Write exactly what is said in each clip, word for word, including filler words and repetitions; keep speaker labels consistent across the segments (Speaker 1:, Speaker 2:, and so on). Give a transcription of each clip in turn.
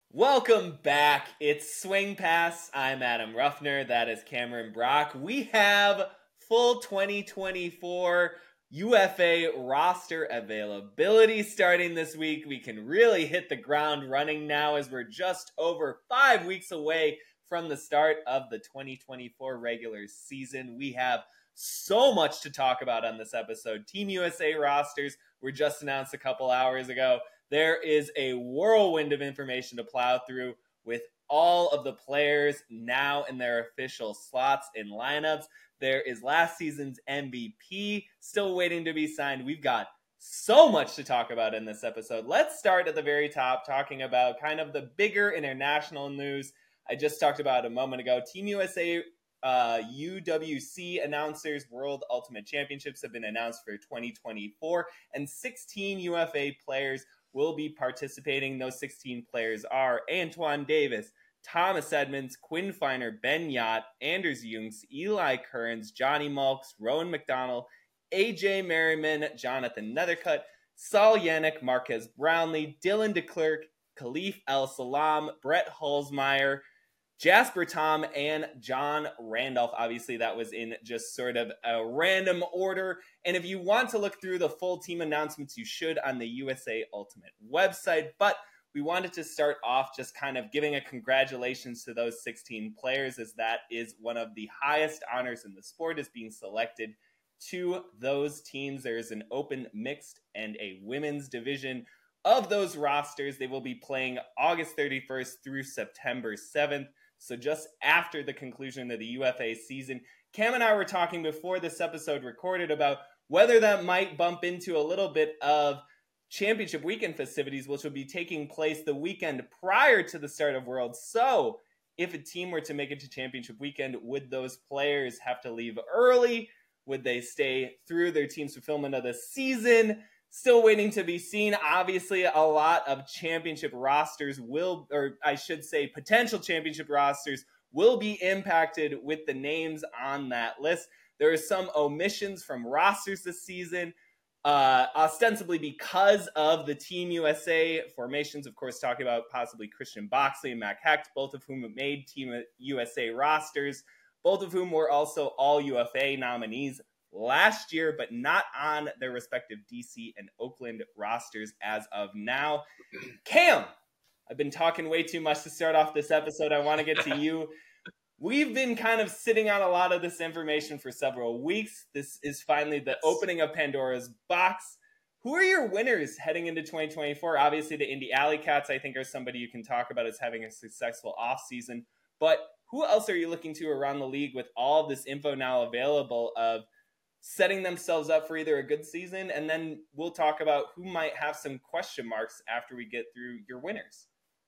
Speaker 1: Welcome back. It's Swing Pass. I'm Adam Ruffner. That is Cameron Brock. We have full twenty twenty-four U F A roster availability starting this week. We can really hit the ground running now as we're just over five weeks away from the start of the twenty twenty-four regular season. We have so much to talk about on this episode. Team U S A rosters were just announced a couple hours ago. There is a whirlwind of information to plow through with all of the players now in their official slots and lineups. There is last season's M V P still waiting to be signed. We've got so much to talk about in this episode. Let's start at the very top, talking about kind of the bigger international news. I just talked about a moment ago. Team U S A uh, U W C announcers World Ultimate Championships have been announced for twenty twenty-four, and sixteen U F A players will be participating. Those sixteen players are Antoine Davis, Thomas Edmonds, Quinn Finer, Ben Yott, Anders Jungs, Eli Kearns, Johnny Malks, Rowan McDonald, A J Merriman, Jonathan Nethercutt, Saul Yannick, Marquez Brownlee, Dylan DeClerc, Khalif El Salam, Brett Holzmeyer, Jasper Tom, and John Randolph. Obviously, that was in just sort of a random order. And if you want to look through the full team announcements, you should on the U S A Ultimate website. But we wanted to start off just kind of giving a congratulations to those sixteen players, as that is one of the highest honors in the sport, is being selected to those teams. There is an open mixed and a women's division of those rosters. They will be playing August thirty-first through September seventh. So just after the conclusion of the U F A season. Cam and I were talking before this episode recorded about whether that might bump into a little bit of championship weekend festivities, which will be taking place the weekend prior to the start of Worlds. So if a team were to make it to championship weekend, would those players have to leave early? Would they stay through their team's fulfillment of the season? Still waiting to be seen. Obviously, a lot of championship rosters will, or I should say potential championship rosters will be impacted with the names on that list. There are some omissions from rosters this season, uh, ostensibly because of the Team U S A formations. Of course, talking about possibly Christian Boxley and Mac Hecht, both of whom made Team U S A rosters, both of whom were also all U F A nominees last year, but not on their respective D C and Oakland rosters as of now. Cam, I've been talking way too much to start off this episode. I want to get to you. We've been kind of sitting on a lot of this information for several weeks. This is finally the opening of Pandora's box. Who are your winners heading into twenty twenty-four? Obviously, the Indy Alley Cats, I think, are somebody you can talk about as having a successful offseason. But who else are you looking to around the league with all of this info now available of setting themselves up for either a good season, and then we'll talk about who might have some question marks after we get through your winners?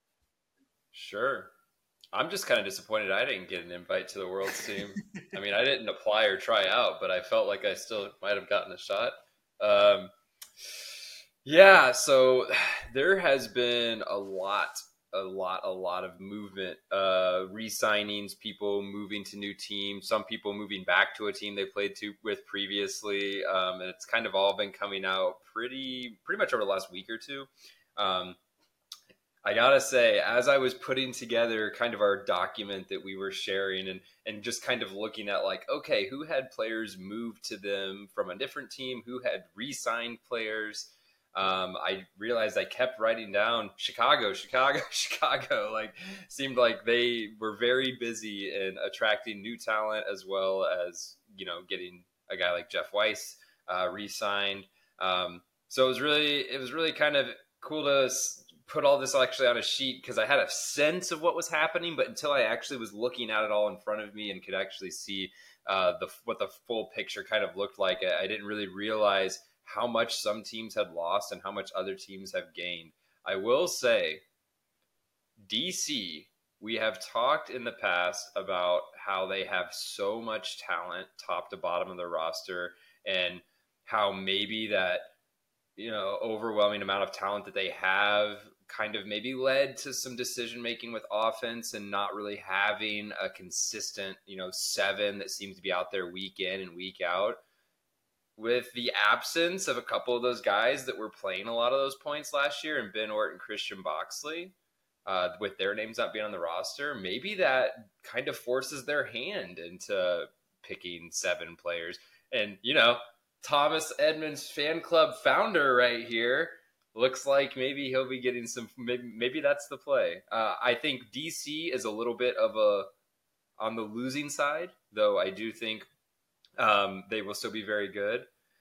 Speaker 2: Sure. I'm just kind of disappointed I didn't get an invite to the World's team. I mean, I didn't apply or try out, but I felt like I still might have gotten a shot. Um, yeah, so there has been a lot a lot, a lot of movement, uh, re-signings, people moving to new teams, some people moving back to a team they played to with previously. Um, and it's kind of all been coming out pretty, pretty much over the last week or two. Um, I gotta say, as I was putting together kind of our document that we were sharing and, and just kind of looking at like, okay, who had players move to them from a different team, who had re-signed players, Um, I realized I kept writing down Chicago, Chicago, Chicago. Like, seemed like they were very busy in attracting new talent as well as, you know, getting a guy like Jeff Weiss uh, re-signed. Um, so it was really, it was really kind of cool to put all this actually on a sheet because I had a sense of what was happening, but until I actually was looking at it all in front of me and could actually see uh, the what the full picture kind of looked like, I, I didn't really realize how much some teams had lost and how much other teams have gained. I will say, D C, we have talked in the past about how they have so much talent top to bottom of their roster and how maybe that, you know, overwhelming amount of talent that they have kind of maybe led to some decision making with offense and not really having a consistent, you know, seven that seems to be out there week in and week out. With the absence of a couple of those guys that were playing a lot of those points last year, and Ben Ort and Christian Boxley, uh, with their names not being on the roster, maybe that kind of forces their hand into picking seven players. And, you know, Thomas Edmonds fan club founder right here looks like maybe he'll be getting some, maybe, maybe that's the play. Uh, I think D C is a little bit of a, on the losing side, though I do think um, they will still be very good.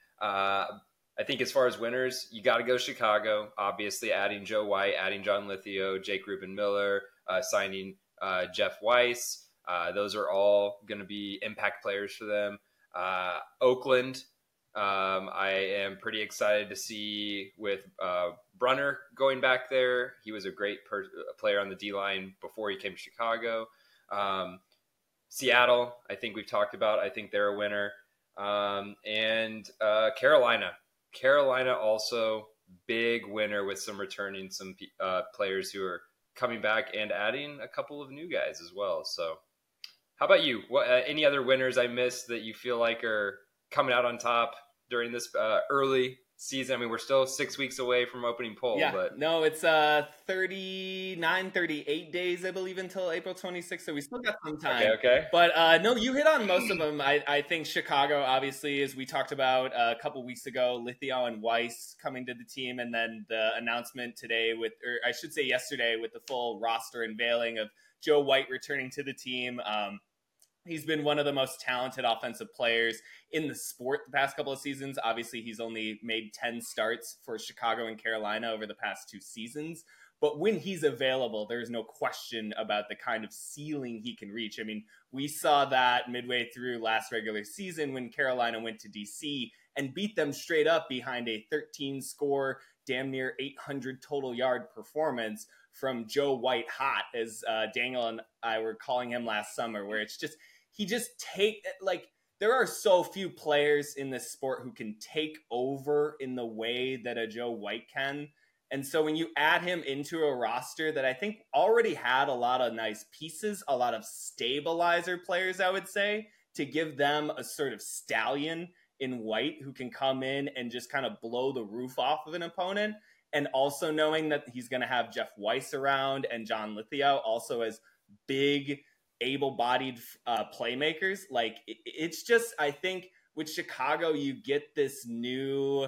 Speaker 2: Uh, I think as far as winners, you got to go Chicago. Obviously, adding Joe White, adding John Lithio, Jake Rubin Miller, uh, signing uh, Jeff Weiss. Uh, those are all going to be impact players for them. Uh, Oakland, um, I am pretty excited to see with uh, Brunner going back there. He was a great per- player on the D-line before he came to Chicago. Um, Seattle, I think we've talked about. I think they're a winner. Um, and uh, Carolina. Carolina also big winner with some returning some uh, players who are coming back and adding a couple of new guys as well. So how about you? What, uh, any other winners I missed that you feel like are coming out on top during this uh, early season? I mean, we're still six weeks away from opening poll.
Speaker 1: Yeah,
Speaker 2: but
Speaker 1: no, it's uh thirty-nine, thirty-eight days, I believe, until April twenty-sixth, so we still got some time.
Speaker 2: Okay, okay.
Speaker 1: But uh, no, you hit on most of them. I, I think Chicago, obviously, as we talked about uh, a couple weeks ago, Lithio and Weiss coming to the team, and then the announcement today with, or I should say yesterday, with the full roster unveiling of Joe White returning to the team. Um, He's been one of the most talented offensive players in the sport the past couple of seasons. Obviously, he's only made ten starts for Chicago and Carolina over the past two seasons. But when he's available, there's no question about the kind of ceiling he can reach. I mean, we saw that midway through last regular season when Carolina went to D C and beat them straight up behind a thirteen score, damn near eight hundred total yard performance from Joe White Hot, as uh, Daniel and I were calling him last summer, where it's just, he just take, like, there are so few players in this sport who can take over in the way that a Joe White can. And so when you add him into a roster that I think already had a lot of nice pieces, a lot of stabilizer players, I would say, to give them a sort of stallion in White who can come in and just kind of blow the roof off of an opponent. And also knowing that he's going to have Jeff Weiss around and John Lithio also as big, able-bodied uh, playmakers. Like, it, it's just, I think with Chicago, you get this new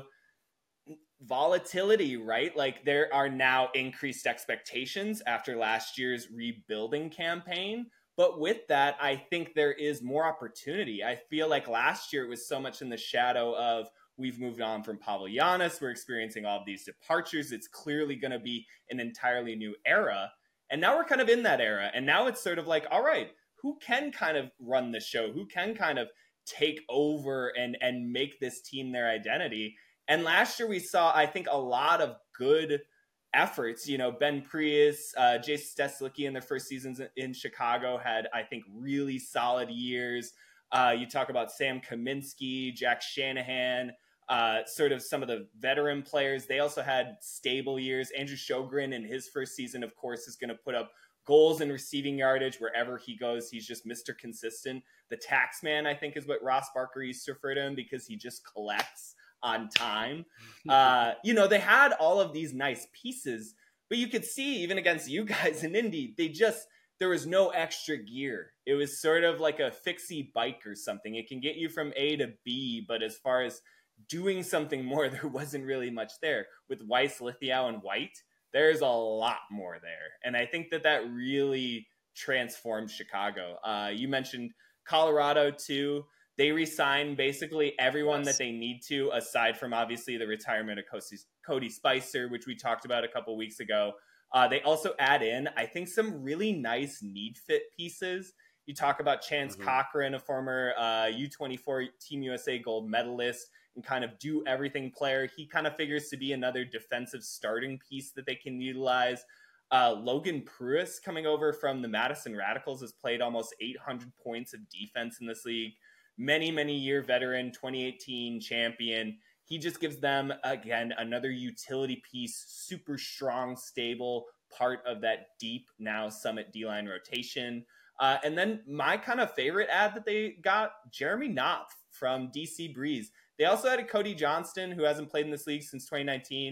Speaker 1: volatility, right? Like, there are now increased expectations after last year's rebuilding campaign. But with that, I think there is more opportunity. I feel like last year it was so much in the shadow of, we've moved on from Pavlianis. We're experiencing all of these departures. It's clearly going to be an entirely new era. And now we're kind of in that era. And now it's sort of like, all right, who can kind of run the show? Who can kind of take over and, and make this team their identity? And last year we saw, I think, a lot of good efforts. You know, Ben Prius, uh, Jason Steslicki in their first seasons in Chicago had, I think, really solid years. Uh, you talk about Sam Kaminsky, Jack Shanahan, uh, sort of some of the veteran players. They also had stable years. Andrew Sjogren in his first season, of course, is going to put up goals and receiving yardage wherever he goes. He's just Mister Consistent. The tax man, I think, is what Ross Barker used to refer to him, because he just collects on time. Uh, you know, they had all of these nice pieces, but you could see even against you guys in Indy, they just, there was no extra gear. It was sort of like a fixie bike or something. It can get you from A to B, but as far as doing something more, there wasn't really much there. With Weiss, Lithio, and White, there's a lot more there. And I think that that really transformed Chicago. Uh, you mentioned Colorado too. They re-signed basically everyone yes. that they need to, aside from obviously the retirement of Cody Spicer, which we talked about a couple weeks ago. Uh, they also add in, I think, some really nice need fit pieces. You talk about Chance mm-hmm. Cochran, a former uh, U twenty-four Team U S A gold medalist, and kind of do everything player. He kind of figures to be another defensive starting piece that they can utilize. Uh, Logan Pruis, coming over from the Madison Radicals, has played almost eight hundred points of defense in this league. Many, many year veteran, twenty eighteen champion. He just gives them, again, another utility piece, super strong, stable part of that deep now Summit D-line rotation. Uh, and then my kind of favorite ad that they got, Jeremy Knopf from D C Breeze. They also added Cody Johnston, who hasn't played in this league since twenty nineteen.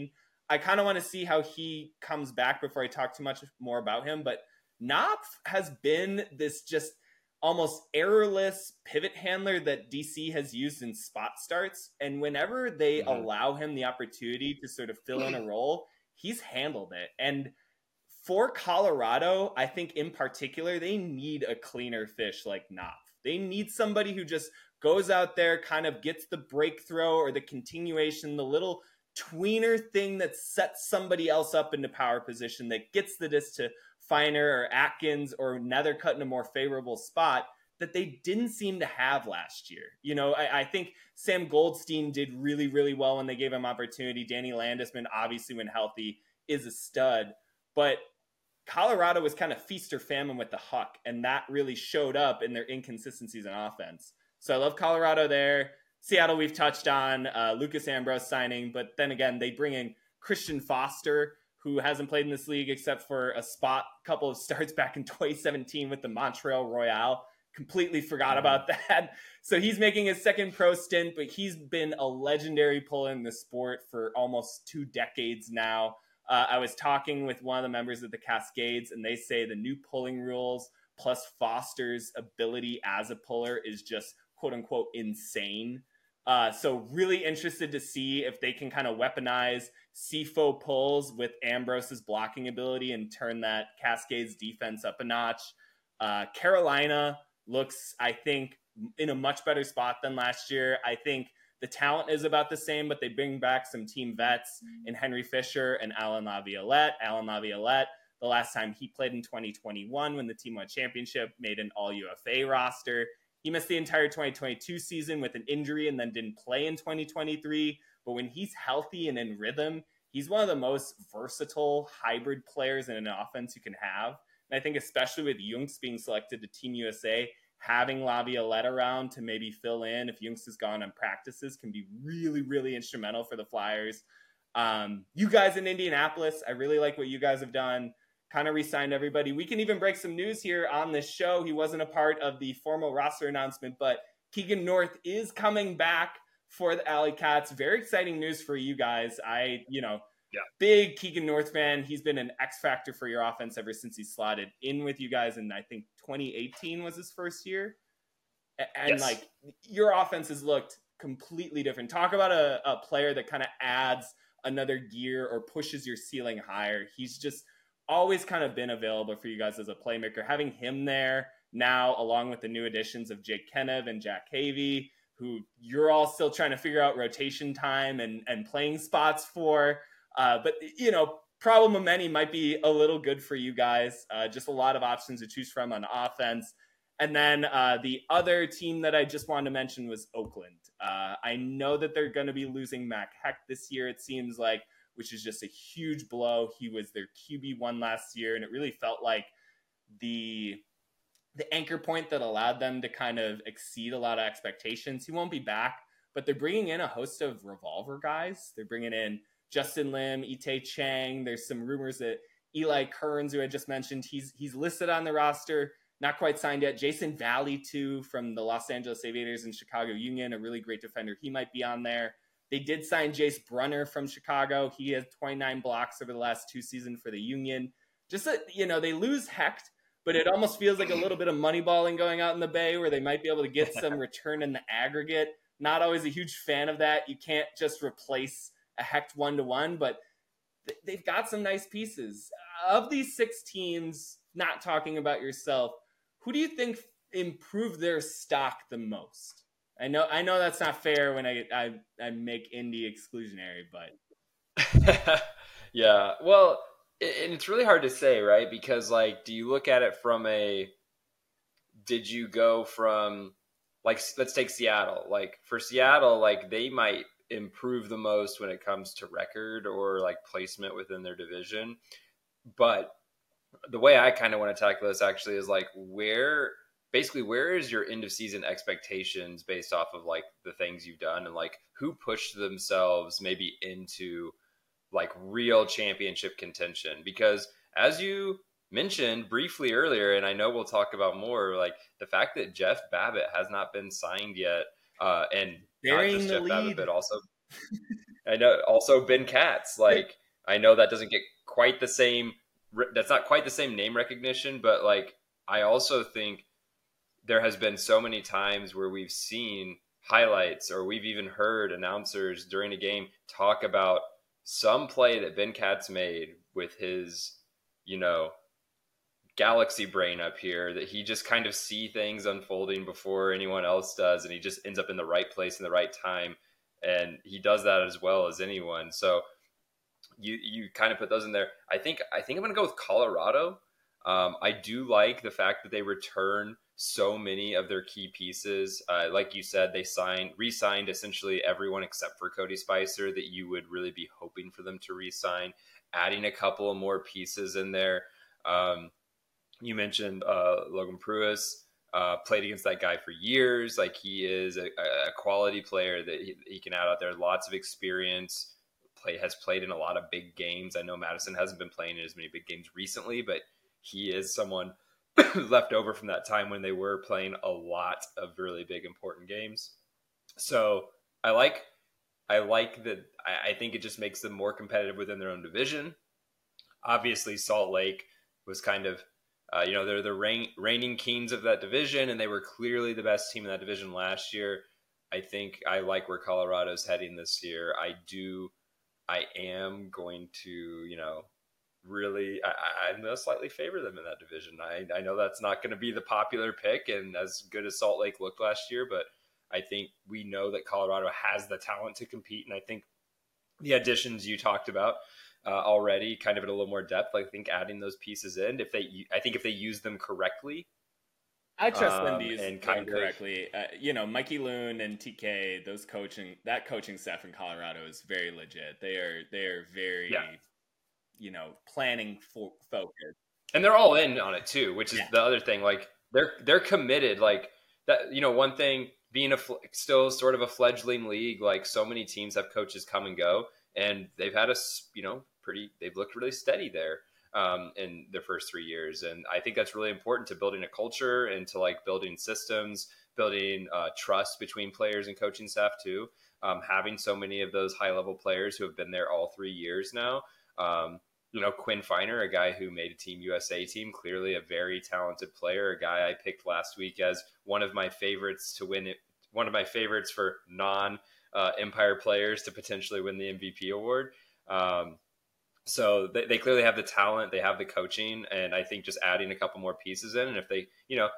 Speaker 1: I kind of want to see how he comes back before I talk too much more about him. But Knopf has been this just almost errorless pivot handler that D C has used in spot starts. And whenever they mm-hmm. allow him the opportunity to sort of fill in a role, he's handled it. And for Colorado, I think in particular, they need a cleaner fish like Knopf. They need somebody who just goes out there, kind of gets the breakthrow or the continuation, the little tweener thing that sets somebody else up into power position, that gets the disc to Feiner or Atkins or Nethercutt in a more favorable spot that they didn't seem to have last year. You know, I, I think Sam Goldstein did really, really well when they gave him opportunity. Danny Landisman, obviously when healthy, is a stud. But Colorado was kind of feast or famine with the Huck, and that really showed up in their inconsistencies in offense. So I love Colorado there. Seattle, we've touched on uh, Lucas Ambrose signing, but then again, they bring in Christian Foster, who hasn't played in this league except for a spot, couple of starts back in twenty seventeen with the Montreal Royale. Completely forgot about that. So he's making his second pro stint, but he's been a legendary puller in the sport for almost two decades now. Uh, I was talking with one of the members of the Cascades, and they say the new pulling rules plus Foster's ability as a puller is just quote unquote insane. Uh, so really interested to see if they can kind of weaponize C F O pulls with Ambrose's blocking ability and turn that Cascades defense up a notch. Uh, Carolina looks, I think, in a much better spot than last year. I think the talent is about the same, but they bring back some team vets in Henry Fisher and Alan Laviolette. Alan Laviolette, the last time he played in twenty twenty-one when the team won a championship, made an all-U F A roster. He missed the entire twenty twenty-two season with an injury and then didn't play in twenty twenty-three. But when he's healthy and in rhythm, he's one of the most versatile hybrid players in an offense you can have. And I think especially with Junks being selected to Team U S A, having Laviolette around to maybe fill in if Junks is gone on practices can be really, really instrumental for the Flyers. Um, you guys in Indianapolis, I really like what you guys have done. Kind of re-signed everybody. We can even break some news here on this show. He wasn't a part of the formal roster announcement, but Keegan North is coming back for the Alley Cats. Very exciting news for you guys. I, you know, yeah. big Keegan North fan. He's been an X factor for your offense ever since he slotted in with you guys. And I think twenty eighteen was his first year. And yes. like your offense has looked completely different. Talk about a, a player that kind of adds another gear or pushes your ceiling higher. He's just always kind of been available for you guys as a playmaker. Having him there now, along with the new additions of Jake Kenev and Jack Havey, who you're all still trying to figure out rotation time and, and playing spots for. Uh, but, you know, problem of many might be a little good for you guys. Uh, just a lot of options to choose from on offense. And then uh, the other team that I just wanted to mention was Oakland. Uh, I know that they're going to be losing Mac Heck this year, it seems like, which is just a huge blow. He was their Q B one last year, and it really felt like the the anchor point that allowed them to kind of exceed a lot of expectations. He won't be back, but they're bringing in a host of revolver guys. They're bringing in Justin Lim, Itay Chang. There's some rumors that Eli Kearns, who I just mentioned, he's he's listed on the roster, not quite signed yet. Jason Valley, too, from the Los Angeles Aviators and Chicago Union, a really great defender. He might be on there. They did sign Jace Brunner from Chicago. He has twenty-nine blocks over the last two seasons for the Union. Just that, you know, they lose Hecht, but it almost feels like a little bit of money balling going out in the Bay where they might be able to get some return in the aggregate. Not always a huge fan of that. You can't just replace a Hecht one-to-one, but th- they've got some nice pieces. Of these six teams, not talking about yourself, who do you think improved their stock the most? I know I know that's not fair when I I, I make Indy exclusionary, but
Speaker 2: yeah, well, it, and it's really hard to say, right? Because like, do you look at it from a, did you go from like, let's take Seattle. Like for Seattle, like they might improve the most when it comes to record or like placement within their division. But the way I kind of want to tackle this actually is like where. Basically, where is your end of season expectations based off of like the things you've done and like who pushed themselves maybe into like real championship contention? Because as you mentioned briefly earlier, and I know we'll talk about more, like the fact that Jeff Babbitt has not been signed yet, uh, and
Speaker 1: Burying
Speaker 2: not just
Speaker 1: the
Speaker 2: Jeff
Speaker 1: lead.
Speaker 2: Babbitt, but also I know also Ben Katz, like I know that doesn't get quite the same, that's not quite the same name recognition, but like, I also think there has been so many times where we've seen highlights or we've even heard announcers during a game talk about some play that Ben Katz made with his, you know, galaxy brain up here, that he just kind of see things unfolding before anyone else does, and he just ends up in the right place in the right time, and he does that as well as anyone. So you you kind of put those in there. I think I think I'm going to go with Colorado. Um, I do like the fact that they return so many of their key pieces. Uh, like you said, they signed, re-signed essentially everyone except for Cody Spicer that you would really be hoping for them to re-sign. Adding a couple of more pieces in there. Um, you mentioned uh, Logan Pruitt. Uh, played against that guy for years. Like, he is a, a quality player that he, he can add out there. Lots of experience. Play has played in a lot of big games. I know Madison hasn't been playing in as many big games recently, but he is someone left over from that time when they were playing a lot of really big important games. So I like I like that. I, I think it just makes them more competitive within their own division. Obviously, Salt Lake was kind of uh, you know, they're the reign, reigning kings of that division, and they were clearly the best team in that division last year. I think I like where Colorado's heading this year. I do. I am going to, you know, really, I, I'm going to slightly favor them in that division. I, I know that's not going to be the popular pick and as good as Salt Lake looked last year, but I think we know that Colorado has the talent to compete. And I think the additions you talked about uh, already, kind of in a little more depth, I think adding those pieces in, if they, I think if they use them correctly,
Speaker 1: I trust
Speaker 2: um,
Speaker 1: them to use
Speaker 2: and
Speaker 1: them
Speaker 2: kind of,
Speaker 1: correctly. Uh, you know, Mikey Loon and T K, those coaching, that coaching staff in Colorado is very legit. They are, they are very,
Speaker 2: yeah.
Speaker 1: you know, planning for focus.
Speaker 2: And they're all in on it too, which is
Speaker 1: Yeah.
Speaker 2: the other thing. Like, they're, they're committed. Like that, you know, one thing being a still sort of a fledgling league, like so many teams have coaches come and go, and they've had a, you know, pretty, they've looked really steady there um, in their first three years. And I think that's really important to building a culture and to like building systems, building uh, trust between players and coaching staff too. Um, having so many of those high level players who have been there all three years now. Um, you know, Quinn Finer, a guy who made a Team U S A team, clearly a very talented player, a guy I picked last week as one of my favorites to win it, one of my favorites for non uh, Empire players to potentially win the M V P award. Um, so they, they clearly have the talent, they have the coaching, and I think just adding a couple more pieces in, and if they, you know,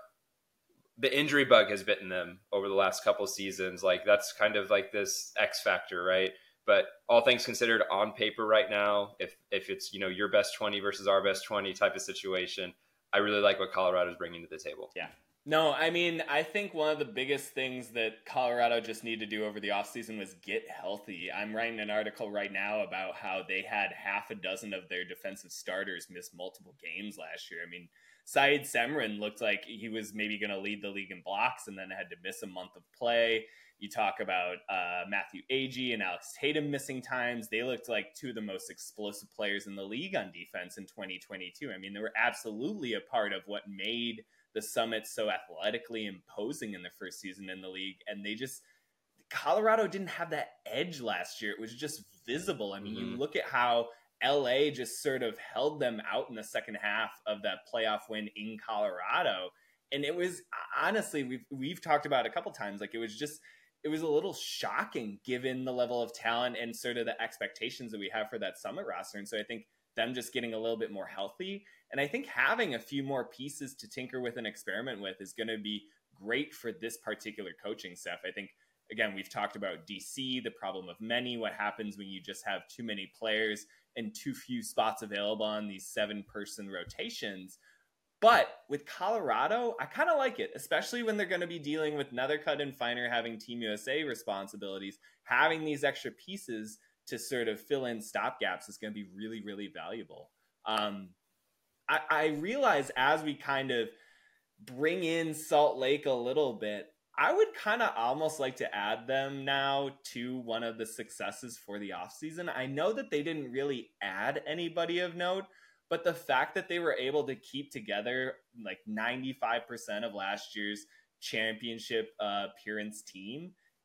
Speaker 2: the injury bug has bitten them over the last couple seasons. Like, that's kind of like this X factor, right? But all things considered, on paper right now, if if it's, you know, your best twenty versus our best twenty type of situation, I really like what Colorado's bringing to the table.
Speaker 1: Yeah. No, I mean, I think one of the biggest things that Colorado just need to do over the offseason was get healthy. I'm writing an article right now about how they had half a dozen of their defensive starters miss multiple games last year. I mean, Said Semrin looked like he was maybe going to lead the league in blocks and then had to miss a month of play. You talk about uh, Matthew Agee and Alex Tatum missing times. They looked like two of the most explosive players in the league on defense in twenty twenty-two. I mean, they were absolutely a part of what made the Summit so athletically imposing in the first season in the league. And they just, Colorado didn't have that edge last year. It was just visible. I mean, mm-hmm. you look at how L A just sort of held them out in the second half of that playoff win in Colorado. And it was, honestly, we've, we've talked about it a couple times. Like, it was just, it was a little shocking given the level of talent and sort of the expectations that we have for that Summit roster. And so I think them just getting a little bit more healthy, and I think having a few more pieces to tinker with and experiment with is going to be great for this particular coaching staff. I think, again, we've talked about D C, the problem of many, what happens when you just have too many players and too few spots available on these seven-person rotations. But with Colorado, I kind of like it, especially when they're going to be dealing with Nethercutt and Finer having Team U S A responsibilities. Having these extra pieces to sort of fill in stopgaps is going to be really, really valuable. Um, I, I realize as we kind of bring in Salt Lake a little bit, I would kind of almost like to add them now to one of the successes for the offseason. I know that they didn't really add anybody of note, but the fact that they were able to keep together like ninety-five percent of last year's championship uh, appearance team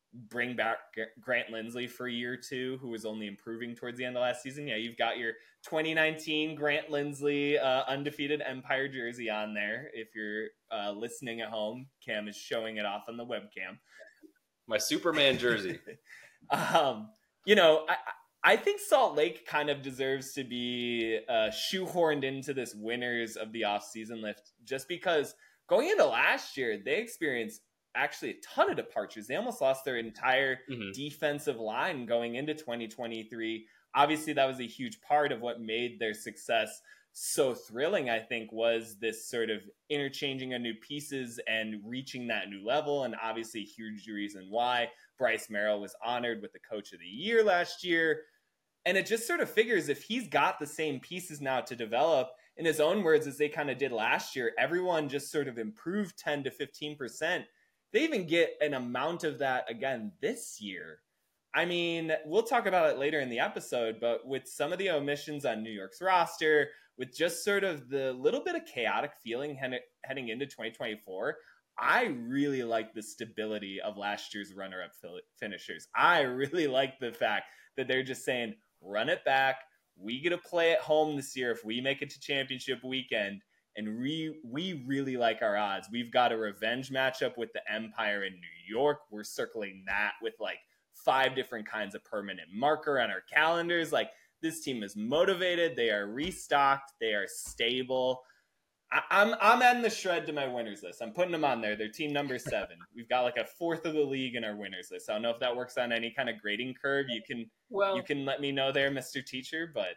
Speaker 1: bring back Grant Lindsley for a year or two, who was only improving towards the end of last season. Yeah, you've got your twenty nineteen Grant Lindsley uh, undefeated Empire jersey on there. If you're uh, listening at home, Cam is showing it off on the webcam.
Speaker 2: My Superman jersey.
Speaker 1: um, you know, I, I think Salt Lake kind of deserves to be uh, shoehorned into this winners of the offseason lift, just because going into last year, they experienced actually a ton of departures. They almost lost their entire mm-hmm. defensive line going into twenty twenty-three. Obviously, that was a huge part of what made their success so thrilling, I think, was this sort of interchanging of new pieces and reaching that new level. And obviously, a huge reason why Bryce Merrill was honored with the Coach of the Year last year. And it just sort of figures if he's got the same pieces now to develop, in his own words, as they kind of did last year, everyone just sort of improved ten to fifteen percent. They even get an amount of that again this year. I mean, we'll talk about it later in the episode, but with some of the omissions on New York's roster, with just sort of the little bit of chaotic feeling he- heading into twenty twenty-four, I really like the stability of last year's runner-up finishers. I really like the fact that they're just saying, run it back. We get to play at home this year if we make it to championship weekend. And we, we really like our odds. We've got a revenge matchup with the Empire in New York. We're circling that with like five different kinds of permanent marker on our calendars. Like, this team is motivated. They are restocked. They are stable. I, I'm I'm adding the shred to my winners list. I'm putting them on there. They're team number seven. We've got like a fourth of the league in our winners list. I don't know if that works on any kind of grading curve. You can well, you can let me know there, Mister Teacher. But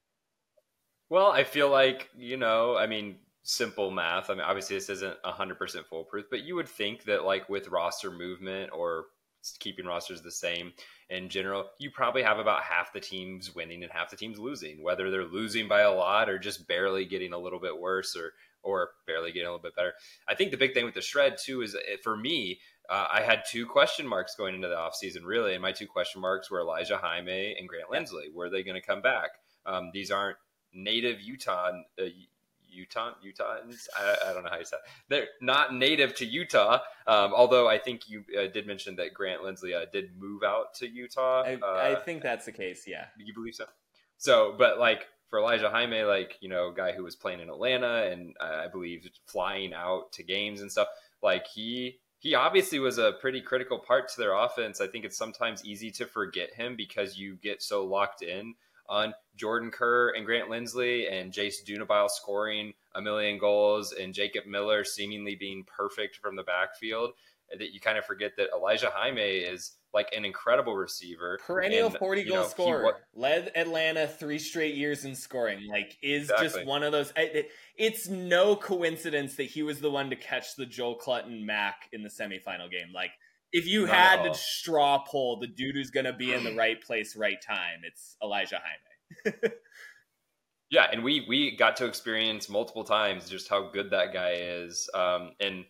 Speaker 2: well, I feel like, you know, I mean, simple math. I mean, obviously this isn't one hundred percent foolproof, but you would think that like with roster movement or keeping rosters the same in general, you probably have about half the teams winning and half the teams losing, whether they're losing by a lot or just barely getting a little bit worse or or barely getting a little bit better. I think the big thing with the shred too is, for me, uh, I had two question marks going into the offseason, really, and my two question marks were Elijah Jaime and Grant Lindsley. Were they going to come back? Um, these aren't native Utah uh, Utah, Utahns. I, I don't know how you say it. They're not native to Utah. Um, although I think you uh, did mention that Grant Lindsley uh, did move out to Utah.
Speaker 1: I,
Speaker 2: uh,
Speaker 1: I think that's the case. Yeah.
Speaker 2: You believe so? So, but like for Elijah Jaime, like, you know, guy who was playing in Atlanta and uh, I believe flying out to games and stuff, like he, he obviously was a pretty critical part to their offense. I think it's sometimes easy to forget him because you get so locked in on Jordan Kerr and Grant Lindsley and Jace Dunabile scoring a million goals and Jacob Miller seemingly being perfect from the backfield, that you kind of forget that Elijah Jaime is like an incredible receiver.
Speaker 1: Perennial forty goal scorer. He, led Atlanta three straight years in scoring. Like, is exactly. just one of those. It, it's no coincidence that he was the one to catch the Joel Clutton Mac in the semifinal game. Like, if you Not had to straw poll the dude who's going to be in the right place, right time, it's Elijah Jaime.
Speaker 2: Yeah, and we we got to experience multiple times just how good that guy is. Um, and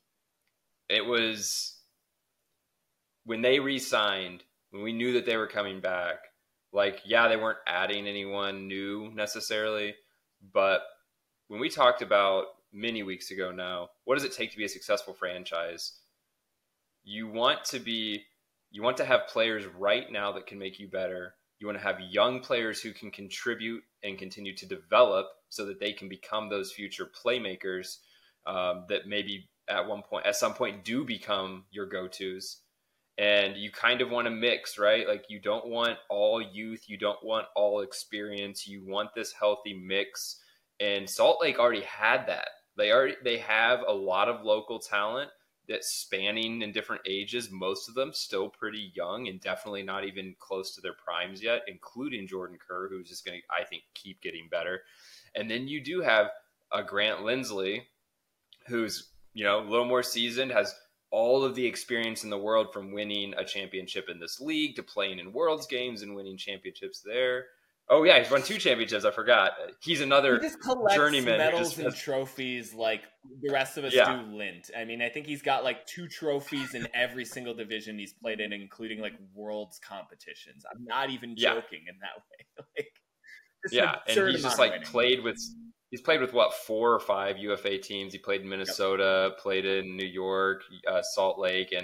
Speaker 2: it was when they re-signed, when we knew that they were coming back, like, yeah, they weren't adding anyone new necessarily, but when we talked about many weeks ago now, what does it take to be a successful franchise? You want to be, you want to have players right now that can make you better. You want to have young players who can contribute and continue to develop so that they can become those future playmakers um, that maybe at one point, at some point do become your go-tos. And you kind of want to mix, right? Like, you don't want all youth. You don't want all experience. You want this healthy mix. And Salt Lake already had that. They already, they have a lot of local talent that's spanning in different ages, most of them still pretty young and definitely not even close to their primes yet, including Jordan Kerr, who's just going to, I think, keep getting better. And then you do have a Grant Lindsley, who's, you know, a little more seasoned, has all of the experience in the world from winning a championship in this league to playing in Worlds games and winning championships there. Oh, yeah, he's won two championships. I forgot. He's another
Speaker 1: he just collects
Speaker 2: journeyman.
Speaker 1: medals
Speaker 2: just
Speaker 1: and
Speaker 2: has...
Speaker 1: trophies like the rest of us
Speaker 2: yeah.
Speaker 1: do Lint. I mean, I think he's got like two trophies in every single division he's played in, including like Worlds competitions. I'm not even joking yeah. in that way. like,
Speaker 2: yeah, and he's just like winning. played with – he's played with, what, four or five U F A teams. He played in Minnesota, yep. played in New York, uh, Salt Lake, and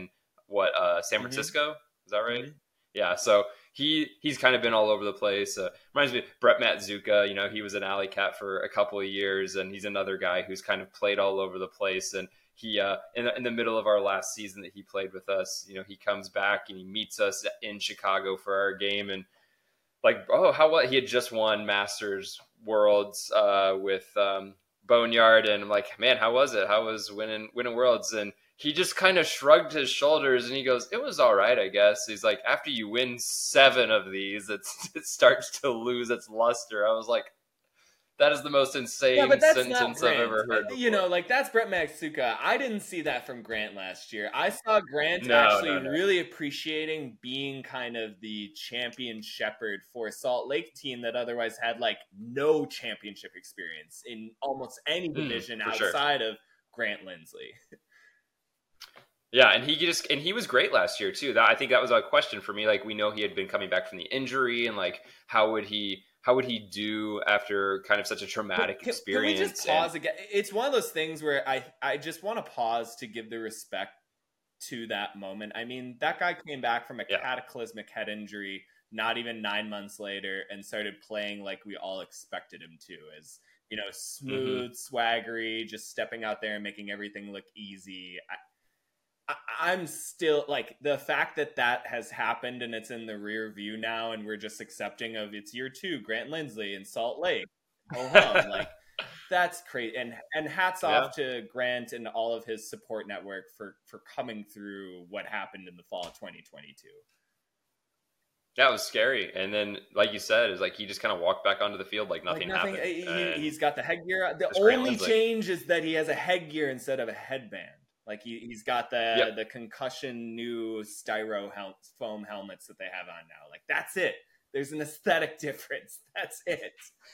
Speaker 2: what uh, San
Speaker 1: Mm-hmm.
Speaker 2: Francisco. Is that right?
Speaker 1: Mm-hmm.
Speaker 2: Yeah. So he he's kind of been all over the place. Uh, reminds me of Brett Matzuka. You know, he was an Alley Cat for a couple of years, and he's another guy who's kind of played all over the place. And he uh, in the, in the middle of our last season that he played with us, you know, he comes back and he meets us in Chicago for our game, and like, oh, how what he had just won Masters Worlds uh, with um, Boneyard, and I'm like, man, how was it? How was winning winning Worlds? And he just kind of shrugged his shoulders and he goes, it was all right, I guess. He's like, after you win seven of these, it's, it starts to lose its luster. I was like, that is the most insane
Speaker 1: Yeah, but that's not
Speaker 2: sentence I've
Speaker 1: Grant.
Speaker 2: ever heard
Speaker 1: Uh,
Speaker 2: before.
Speaker 1: You know, like that's Brett Matsuka. I didn't see that from Grant last year. I saw Grant
Speaker 2: No,
Speaker 1: actually
Speaker 2: no, no.
Speaker 1: really appreciating being kind of the champion shepherd for a Salt Lake team that otherwise had like no championship experience in almost any division
Speaker 2: for sure.
Speaker 1: outside of Grant Lindsley.
Speaker 2: Yeah, and he just and he was great last year too. That I think that was a question for me. Like, we know he had been coming back from the injury, and like, how would he how would he do after kind of such a traumatic
Speaker 1: Can,
Speaker 2: experience?
Speaker 1: can we just pause
Speaker 2: and,
Speaker 1: again? It's one of those things where I I just want to pause to give the respect to that moment. I mean, that guy came back from a
Speaker 2: Yeah.
Speaker 1: cataclysmic head injury not even nine months later and started playing like we all expected him to, as, you know, smooth, mm-hmm. swaggery, just stepping out there and making everything look easy. I, I, I'm still like, the fact that that has happened and it's in the rear view now and we're just accepting of it's year two, Grant Lindsley in Salt Lake. Oh, hum. Like, that's crazy. And and hats
Speaker 2: Yeah.
Speaker 1: off to Grant and all of his support network for, for coming through what happened in the fall of twenty twenty-two.
Speaker 2: That was scary. And then, like you said, is like he just kind of walked back onto the field like nothing,
Speaker 1: like nothing
Speaker 2: happened.
Speaker 1: He, he's got the headgear. The
Speaker 2: That's Grant
Speaker 1: only
Speaker 2: Lindsley.
Speaker 1: change is that he has a headgear instead of a headband. Like he, he's got the
Speaker 2: Yep.
Speaker 1: the concussion new styro hel- foam helmets that they have on now. Like, that's it. There's an aesthetic difference. That's it.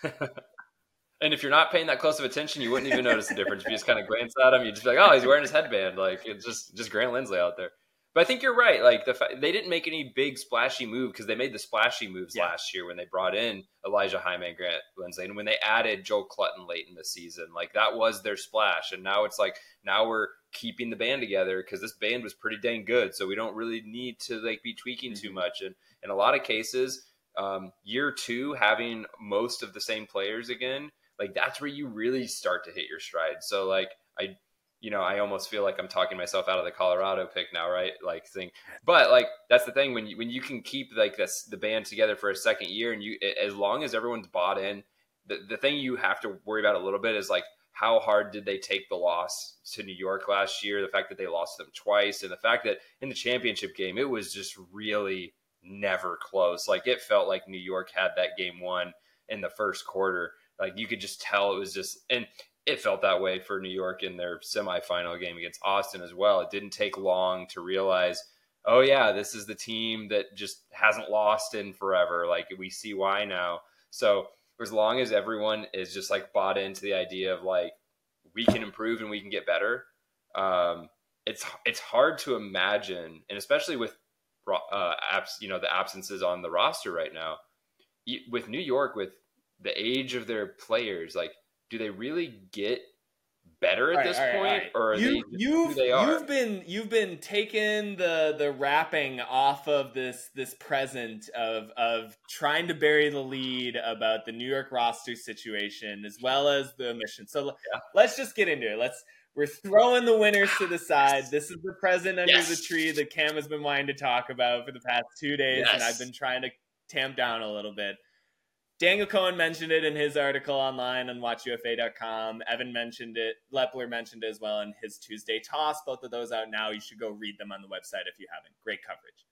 Speaker 2: And if you're not paying that close of attention, you wouldn't even notice the difference. If you just kind of glance at him, you'd just be like, oh, he's wearing his headband. Like, it's just just Grant Lindsley out there. But I think you're right. Like, the fa- they didn't make any big splashy move because they made the splashy moves
Speaker 1: Yeah.
Speaker 2: last year when they brought in Elijah Jaime and Grant Lindsley, and when they added Joel Clutton late in the season. Like, that was their splash. And now it's like, now we're keeping the band together because this band was pretty dang good. So we don't really need to like be tweaking
Speaker 1: Mm-hmm.
Speaker 2: too much. And in a lot of cases, um, year two, having most of the same players again, like that's where you really start to hit your stride. So like I, you know, I almost feel like I'm talking myself out of the Colorado pick now, right? Like thing, but like that's the thing when you when you can keep like this the band together for a second year, and you as long as everyone's bought in, the the thing you have to worry about a little bit is like how hard did they take the loss to New York last year? The fact that they lost them twice, and the fact that in the championship game it was just really never close. Like it felt like New York had that game won in the first quarter. Like you could just tell it was just, and it felt that way for New York in their semifinal game against Austin as well. It didn't take long to realize, oh yeah, this is the team that just hasn't lost in forever. Like we see why now. So as long as everyone is just like bought into the idea of like, we can improve and we can get better. Um, it's, it's hard to imagine. And especially with uh, abs, you know, the absences on the roster right now with New York, with the age of their players, like, do they really get better at
Speaker 1: right,
Speaker 2: this
Speaker 1: right,
Speaker 2: point,
Speaker 1: right.
Speaker 2: or are
Speaker 1: you,
Speaker 2: they
Speaker 1: you've,
Speaker 2: who they are?
Speaker 1: You've been you've been taking the the wrapping off of this this present of of trying to bury the lead about the New York roster situation as well as the mission. So
Speaker 2: yeah.
Speaker 1: let's just get into it. Let's we're throwing the winners to the side. This is the present under
Speaker 2: yes.
Speaker 1: the tree that Cam has been wanting to talk about for the past two days,
Speaker 2: yes.
Speaker 1: and I've been trying to tamp down a little bit. Daniel Cohen mentioned it in his article online on watch U F A dot com. Evan mentioned it. Lepler mentioned it as well in his Tuesday toss. Both of those out now. You should go read them on the website if you haven't. Great coverage.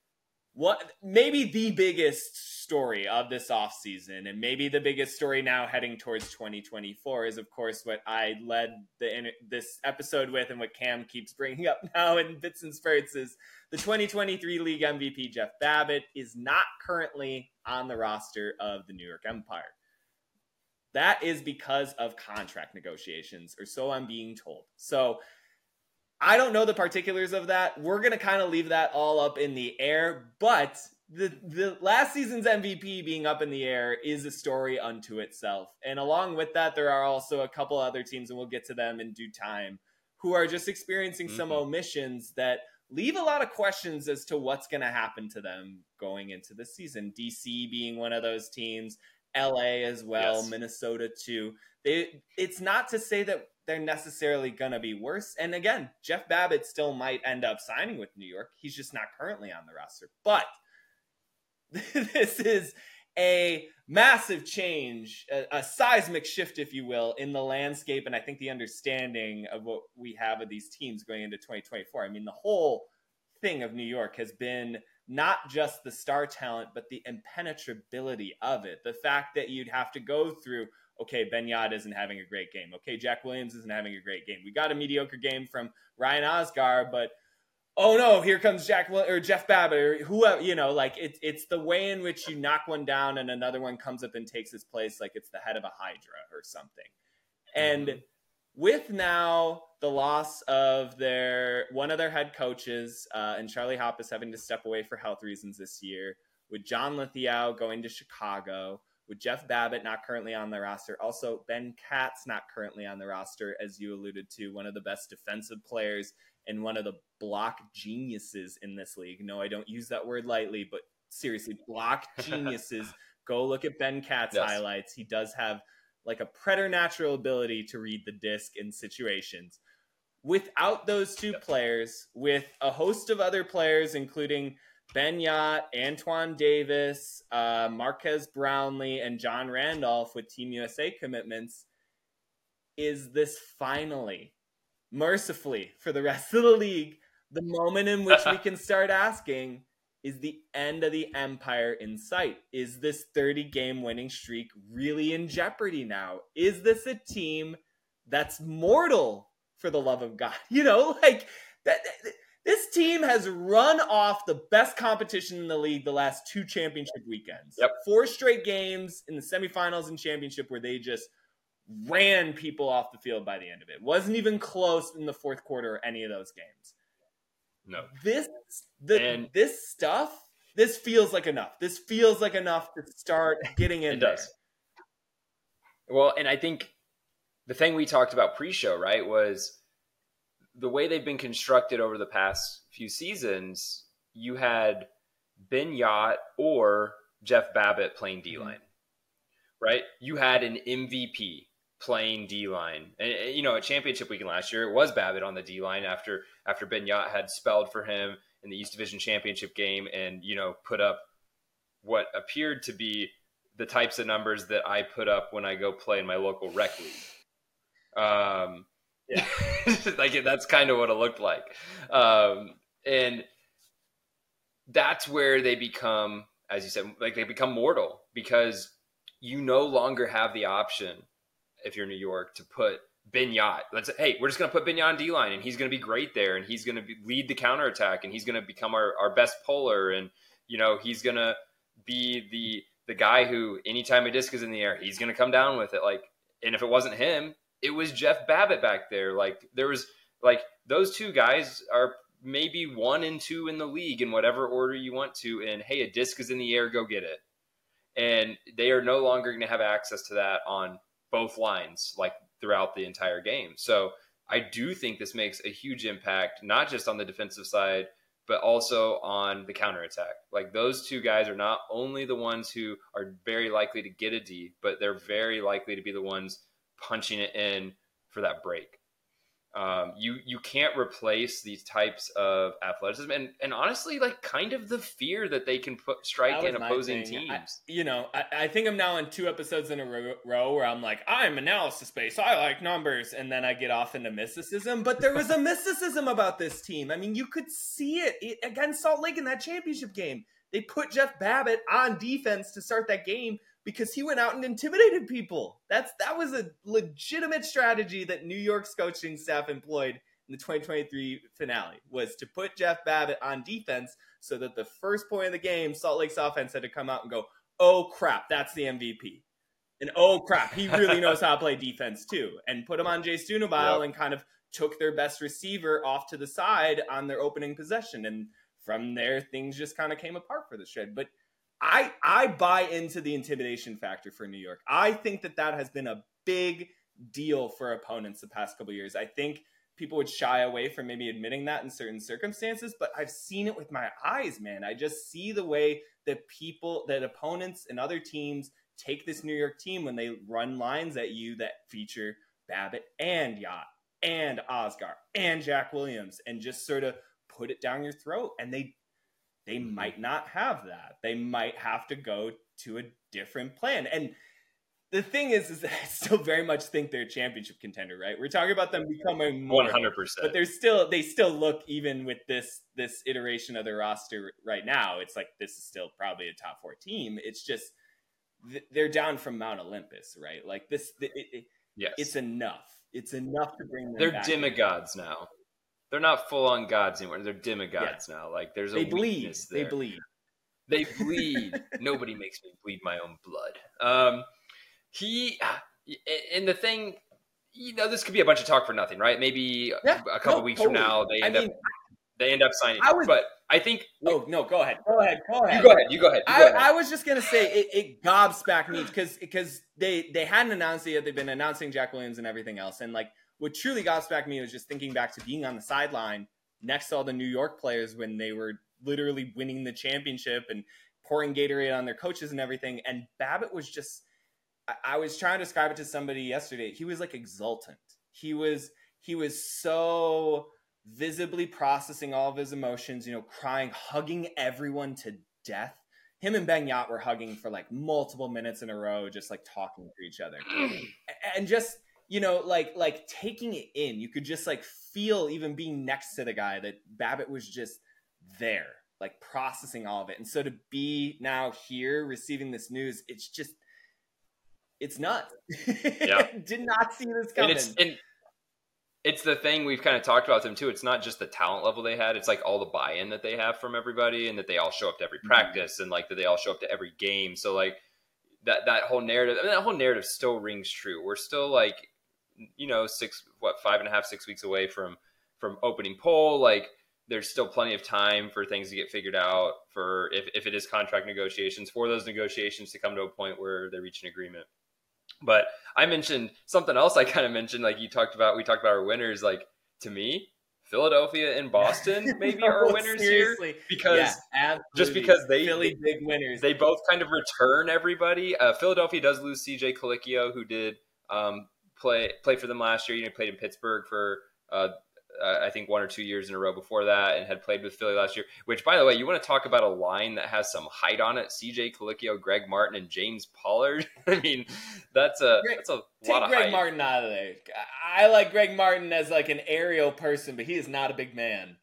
Speaker 1: What maybe the biggest story of this offseason, and maybe the biggest story now heading towards twenty twenty-four, is of course what I led the this episode with, and what Cam keeps bringing up now in bits and spurts, is the twenty twenty-three league M V P Jeff Babbitt is not currently on the roster of the New York Empire. That is because of contract negotiations, or so I'm being told. So I don't know the particulars of that. We're going to kind of leave that all up in the air, but the, the last season's M V P being up in the air is a story unto itself. And along with that, there are also a couple other teams, and we'll get to them in due time, who are just experiencing mm-hmm. some omissions that leave a lot of questions as to what's going to happen to them going into the season. D C being one of those teams, L A as well, yes. Minnesota too. They, it's not to say that they're necessarily going to be worse. And again, Jeff Babbitt still might end up signing with New York. He's just not currently on the roster. But this is a massive change, a, a seismic shift, if you will, in the landscape. And I think the understanding of what we have of these teams going into twenty twenty-four. I mean, the whole thing of New York has been not just the star talent, but the impenetrability of it. The fact that you'd have to go through, okay, Ben Yad isn't having a great game. Okay, Jack Williams isn't having a great game. We got a mediocre game from Ryan Osgar, but oh no, here comes Jack or Jeff Babbitt or whoever, you know, like it's it's the way in which you knock one down and another one comes up and takes its place like it's the head of a hydra or something. And mm-hmm. with now the loss of their one of their head coaches uh, and Charlie Hoppus having to step away for health reasons this year, with John Lithgow going to Chicago, with Jeff Babbitt not currently on the roster, also Ben Katz not currently on the roster, as you alluded to, one of the best defensive players and one of the block geniuses in this league. No, I don't use that word lightly, but seriously, block geniuses. Go look at Ben Katz yes. highlights. He does have like a preternatural ability to read the disc in situations. Without those two yep. players, with a host of other players, including Ben Yat, Antoine Davis, uh, Marquez Brownlee, and John Randolph with Team U S A commitments, is this finally, mercifully for the rest of the league, the moment in which we can start asking, is the end of the empire in sight? Is this thirty-game winning streak really in jeopardy now? Is this a team that's mortal, for the love of God? You know, like, that, that this team has run off the best competition in the league the last two championship weekends.
Speaker 2: Yep.
Speaker 1: Four straight games in the semifinals and championship where they just ran people off the field by the end of it. Wasn't even close in the fourth quarter or any of those games.
Speaker 2: No.
Speaker 1: This the and this stuff, this feels like enough. This feels like enough to start getting in
Speaker 2: it
Speaker 1: there.
Speaker 2: Does. Well, and I think the thing we talked about pre-show, right, was the way they've been constructed over the past few seasons. You had Ben Yat or Jeff Babbitt playing D-line, mm-hmm. right? You had an M V P playing D-line. And, you know, at championship weekend last year, it was Babbitt on the D-line after after Ben Yat had spelled for him in the East Division championship game and, you know, put up what appeared to be the types of numbers that I put up when I go play in my local rec league. Um, yeah, like that's kind of what it looked like. Um, and that's where they become, as you said, like they become mortal because you no longer have the option, if you're New York, to put Ben Yat. Let's say, hey, we're just going to put Ben Yat on D-line and he's going to be great there and he's going to be, lead the counterattack and he's going to become our, our best puller and, you know, he's going to be the the guy who anytime a disc is in the air, he's going to come down with it. Like, and if it wasn't him, it was Jeff Babbitt back there. Like there was like those two guys are maybe one and two in the league in whatever order you want to. And hey, a disc is in the air, go get it. And they are no longer going to have access to that on both lines, like throughout the entire game. So I do think this makes a huge impact, not just on the defensive side, but also on the counterattack. Like those two guys are not only the ones who are very likely to get a D, but they're very likely to be the ones punching it in for that break. Um, you you can't replace these types of athleticism and, and honestly, like kind of the fear that they can put strike in opposing teams.
Speaker 1: I, you know, I, I think I'm now in two episodes in a row where I'm like, I'm analysis based, I like numbers, and then I get off into mysticism. But there was a mysticism about this team. I mean, you could see it, it against Salt Lake in that championship game. They put Jeff Babbitt on defense to start that game because he went out and intimidated people. That's that was a legitimate strategy that New York's coaching staff employed in the twenty twenty-three finale, was to put Jeff Babbitt on defense so that the first point of the game, Salt Lake's offense had to come out and go, oh crap, that's the M V P. And oh crap, he really knows how to play defense too. And put him on Jay Stunabile yep. and kind of took their best receiver off to the side on their opening possession. And from there, things just kind of came apart for the Shred. But I I buy into the intimidation factor for New York. I think that that has been a big deal for opponents the past couple of years. I think people would shy away from maybe admitting that in certain circumstances, but I've seen it with my eyes, man. I just see the way that people, that opponents and other teams take this New York team when they run lines at you that feature Babbitt and Yacht and Oscar and Jack Williams and just sort of put it down your throat. And they they might not have that. They might have to go to a different plan. And the thing is, is that I still very much think they're a championship contender, right? We're talking about them becoming more,
Speaker 2: one hundred percent.
Speaker 1: But they're still, they still look, even with this this iteration of their roster right now, it's like this is still probably a top four team. It's just they're down from Mount Olympus, right? Like this, it, it,
Speaker 2: yes,
Speaker 1: it's enough. It's enough to bring them
Speaker 2: They're
Speaker 1: back
Speaker 2: demigods in. now. They're not full on gods anymore. They're demigods yeah. now. Like there's a
Speaker 1: they bleed.
Speaker 2: weakness there.
Speaker 1: They bleed.
Speaker 2: They bleed. Nobody makes me bleed my own blood. Um, he and the thing, you know, this could be a bunch of talk for nothing, right? Maybe
Speaker 1: yeah,
Speaker 2: a couple
Speaker 1: no,
Speaker 2: weeks
Speaker 1: totally.
Speaker 2: from now, they end
Speaker 1: I mean,
Speaker 2: up they end up signing.
Speaker 1: I was,
Speaker 2: but I think.
Speaker 1: Oh no, go ahead. Go ahead. Go ahead.
Speaker 2: You go ahead. You go ahead. You go
Speaker 1: I,
Speaker 2: ahead.
Speaker 1: I was just gonna say it, it gobsmacked me because because they they hadn't announced it yet. They've been announcing Jack Williams and everything else, and like what truly gobsmacked me was just thinking back to being on the sideline next to all the New York players when they were literally winning the championship and pouring Gatorade on their coaches and everything. And Babbitt was just, I, I was trying to describe it to somebody yesterday. He was like exultant. He was, he was so visibly processing all of his emotions, you know, crying, hugging everyone to death. Him and Ben Yacht were hugging for like multiple minutes in a row, just like talking to each other. And just, you know, like, like taking it in, you could just like feel, even being next to the guy, that Babbitt was just there, like processing all of it. And so to be now here receiving this news, it's just, it's nuts.
Speaker 2: Yeah.
Speaker 1: Did not see this coming.
Speaker 2: And it's, and it's the thing we've kind of talked about them too. It's not just the talent level they had. It's like all the buy-in that they have from everybody, and that they all show up to every practice, mm-hmm. and like that they all show up to every game. So like that, that whole narrative, I mean, that whole narrative still rings true. We're still like, you know, six, what, five and a half, six weeks away from, from opening poll. Like there's still plenty of time for things to get figured out, for if, if it is contract negotiations, for those negotiations to come to a point where they reach an agreement. But I mentioned something else I kind of mentioned, like you talked about, we talked about our winners. Like to me, Philadelphia and Boston maybe no, are winners seriously. here because yeah, just because they,
Speaker 1: Philly big winners.
Speaker 2: They both kind of return everybody. Uh, Philadelphia does lose C J Colicchio, who did um, play, play for them last year. You know, played in Pittsburgh for, uh, Uh, I think one or two years in a row before that, and had played with Philly last year, which, by the way, you want to talk about a line that has some height on it. C J Colicchio, Greg Martin, and James Pollard. I mean, that's a,
Speaker 1: Greg,
Speaker 2: that's a
Speaker 1: take
Speaker 2: lot of
Speaker 1: Greg
Speaker 2: height.
Speaker 1: Martin out of there. I like Greg Martin as like an aerial person, but he is not a big man.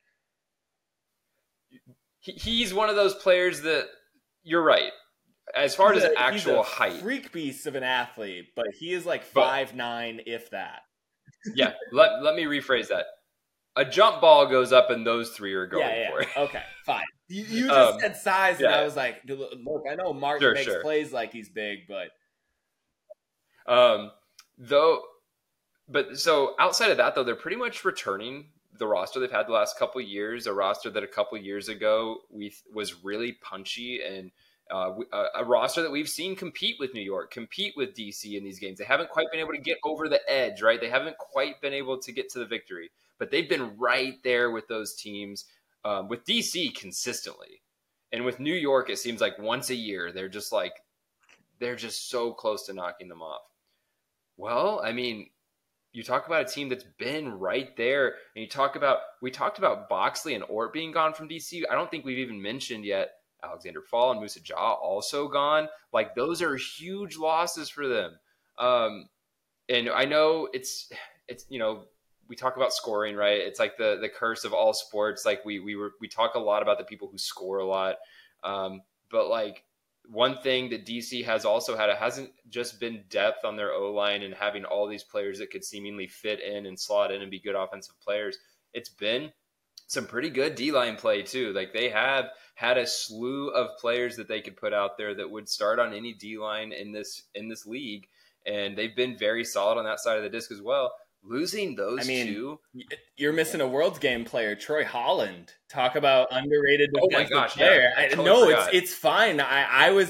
Speaker 2: He, he's one of those players that, you're right, as far
Speaker 1: he's
Speaker 2: as
Speaker 1: a,
Speaker 2: actual
Speaker 1: he's a
Speaker 2: height.
Speaker 1: Freak beast of an athlete, but he is like five nine, if that.
Speaker 2: Yeah, let, let me rephrase that. A jump ball goes up, and those three are going
Speaker 1: yeah, yeah.
Speaker 2: for it.
Speaker 1: Okay, fine. You, you just
Speaker 2: um,
Speaker 1: said size,
Speaker 2: yeah.
Speaker 1: and I was like, look, I know Martin
Speaker 2: sure,
Speaker 1: makes
Speaker 2: sure.
Speaker 1: plays like he's big, but
Speaker 2: um, though, but so outside of that, though, they're pretty much returning the roster they've had the last couple of years. A roster that a couple of years ago we was really punchy, and uh, a, a roster that we've seen compete with New York, compete with D C in these games. They haven't quite been able to get over the edge, right? They haven't quite been able to get to the victory. But they've been right there with those teams, um, with D C consistently. And with New York, it seems like once a year, they're just like, they're just so close to knocking them off. Well, I mean, you talk about a team that's been right there, and you talk about, we talked about Boxley and Ort being gone from D C. I don't think we've even mentioned yet Alexander Fall and Moussa Jah also gone. Like, those are huge losses for them. Um, and I know it's, it's, you know, we talk about scoring, right? It's like the the curse of all sports. Like we we were we talk a lot about the people who score a lot, um, but like one thing that D C has also had, it hasn't just been depth on their O-line and having all these players that could seemingly fit in and slot in and be good offensive players. It's been some pretty good D-line play too. Like they have had a slew of players that they could put out there that would start on any D-line in this in this league, and they've been very solid on that side of the disc as well. Losing those
Speaker 1: I mean,
Speaker 2: two,
Speaker 1: you're missing a World's Game player, Troy Holland. Talk about underrated
Speaker 2: oh my
Speaker 1: defensive
Speaker 2: gosh,
Speaker 1: player.
Speaker 2: yeah, I
Speaker 1: I,
Speaker 2: totally
Speaker 1: no,
Speaker 2: forgot.
Speaker 1: it's it's fine. I, I was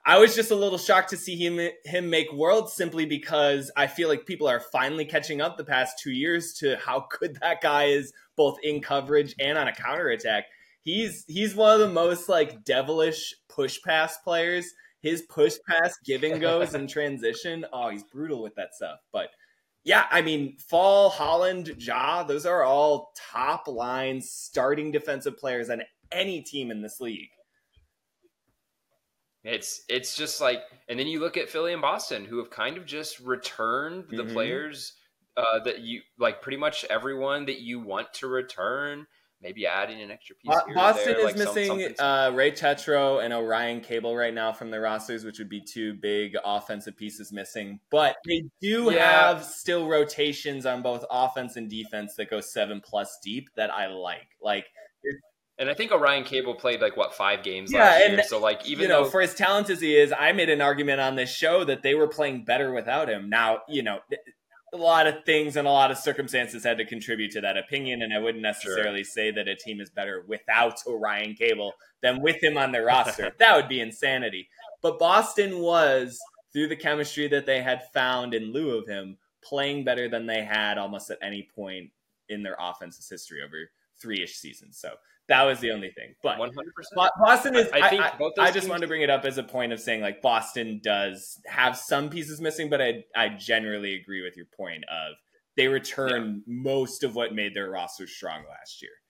Speaker 1: I was just a little shocked to see him him make Worlds simply because I feel like people are finally catching up the past two years to how good that guy is, both in coverage and on a counterattack. He's he's one of the most like devilish push pass players. His push pass giving goes in transition. Oh, he's brutal with that stuff. But yeah, I mean, Fall, Holland, Ja, those are all top line starting defensive players on any team in this league.
Speaker 2: It's it's just like, and then you look at Philly and Boston, who have kind of just returned the
Speaker 1: Mhm.
Speaker 2: players uh, that you like, pretty much everyone that you want to return. Maybe adding an extra piece
Speaker 1: Bo-
Speaker 2: here or
Speaker 1: Boston
Speaker 2: there,
Speaker 1: is
Speaker 2: like some-
Speaker 1: missing
Speaker 2: something-
Speaker 1: uh, Ray Tetro and Orion Cable right now from the rosters, which would be two big offensive pieces missing. But they do
Speaker 2: Yeah.
Speaker 1: have still rotations on both offense and defense that go seven plus deep that I like. Like,
Speaker 2: And I think Orion Cable played like what five games
Speaker 1: Yeah,
Speaker 2: last
Speaker 1: and,
Speaker 2: year. So like, even
Speaker 1: you know,
Speaker 2: though
Speaker 1: for as talented as he is, I made an argument on this show that they were playing better without him. Now, you know, a lot of things and a lot of circumstances had to contribute to that opinion, and I wouldn't necessarily sure. say that a team is better without Orion Cable than with him on their roster. That would be insanity. But Boston was, through the chemistry that they had found in lieu of him, playing better than they had almost at any point in their offense's history over three-ish seasons. So that was the only thing. But
Speaker 2: one hundred percent.
Speaker 1: Boston is, I,
Speaker 2: I, think
Speaker 1: I,
Speaker 2: both those
Speaker 1: I just
Speaker 2: teams...
Speaker 1: wanted to bring it up as a point of saying, like, Boston does have some pieces missing, but I, I generally agree with your point of they return yeah. most of what made their roster strong last year.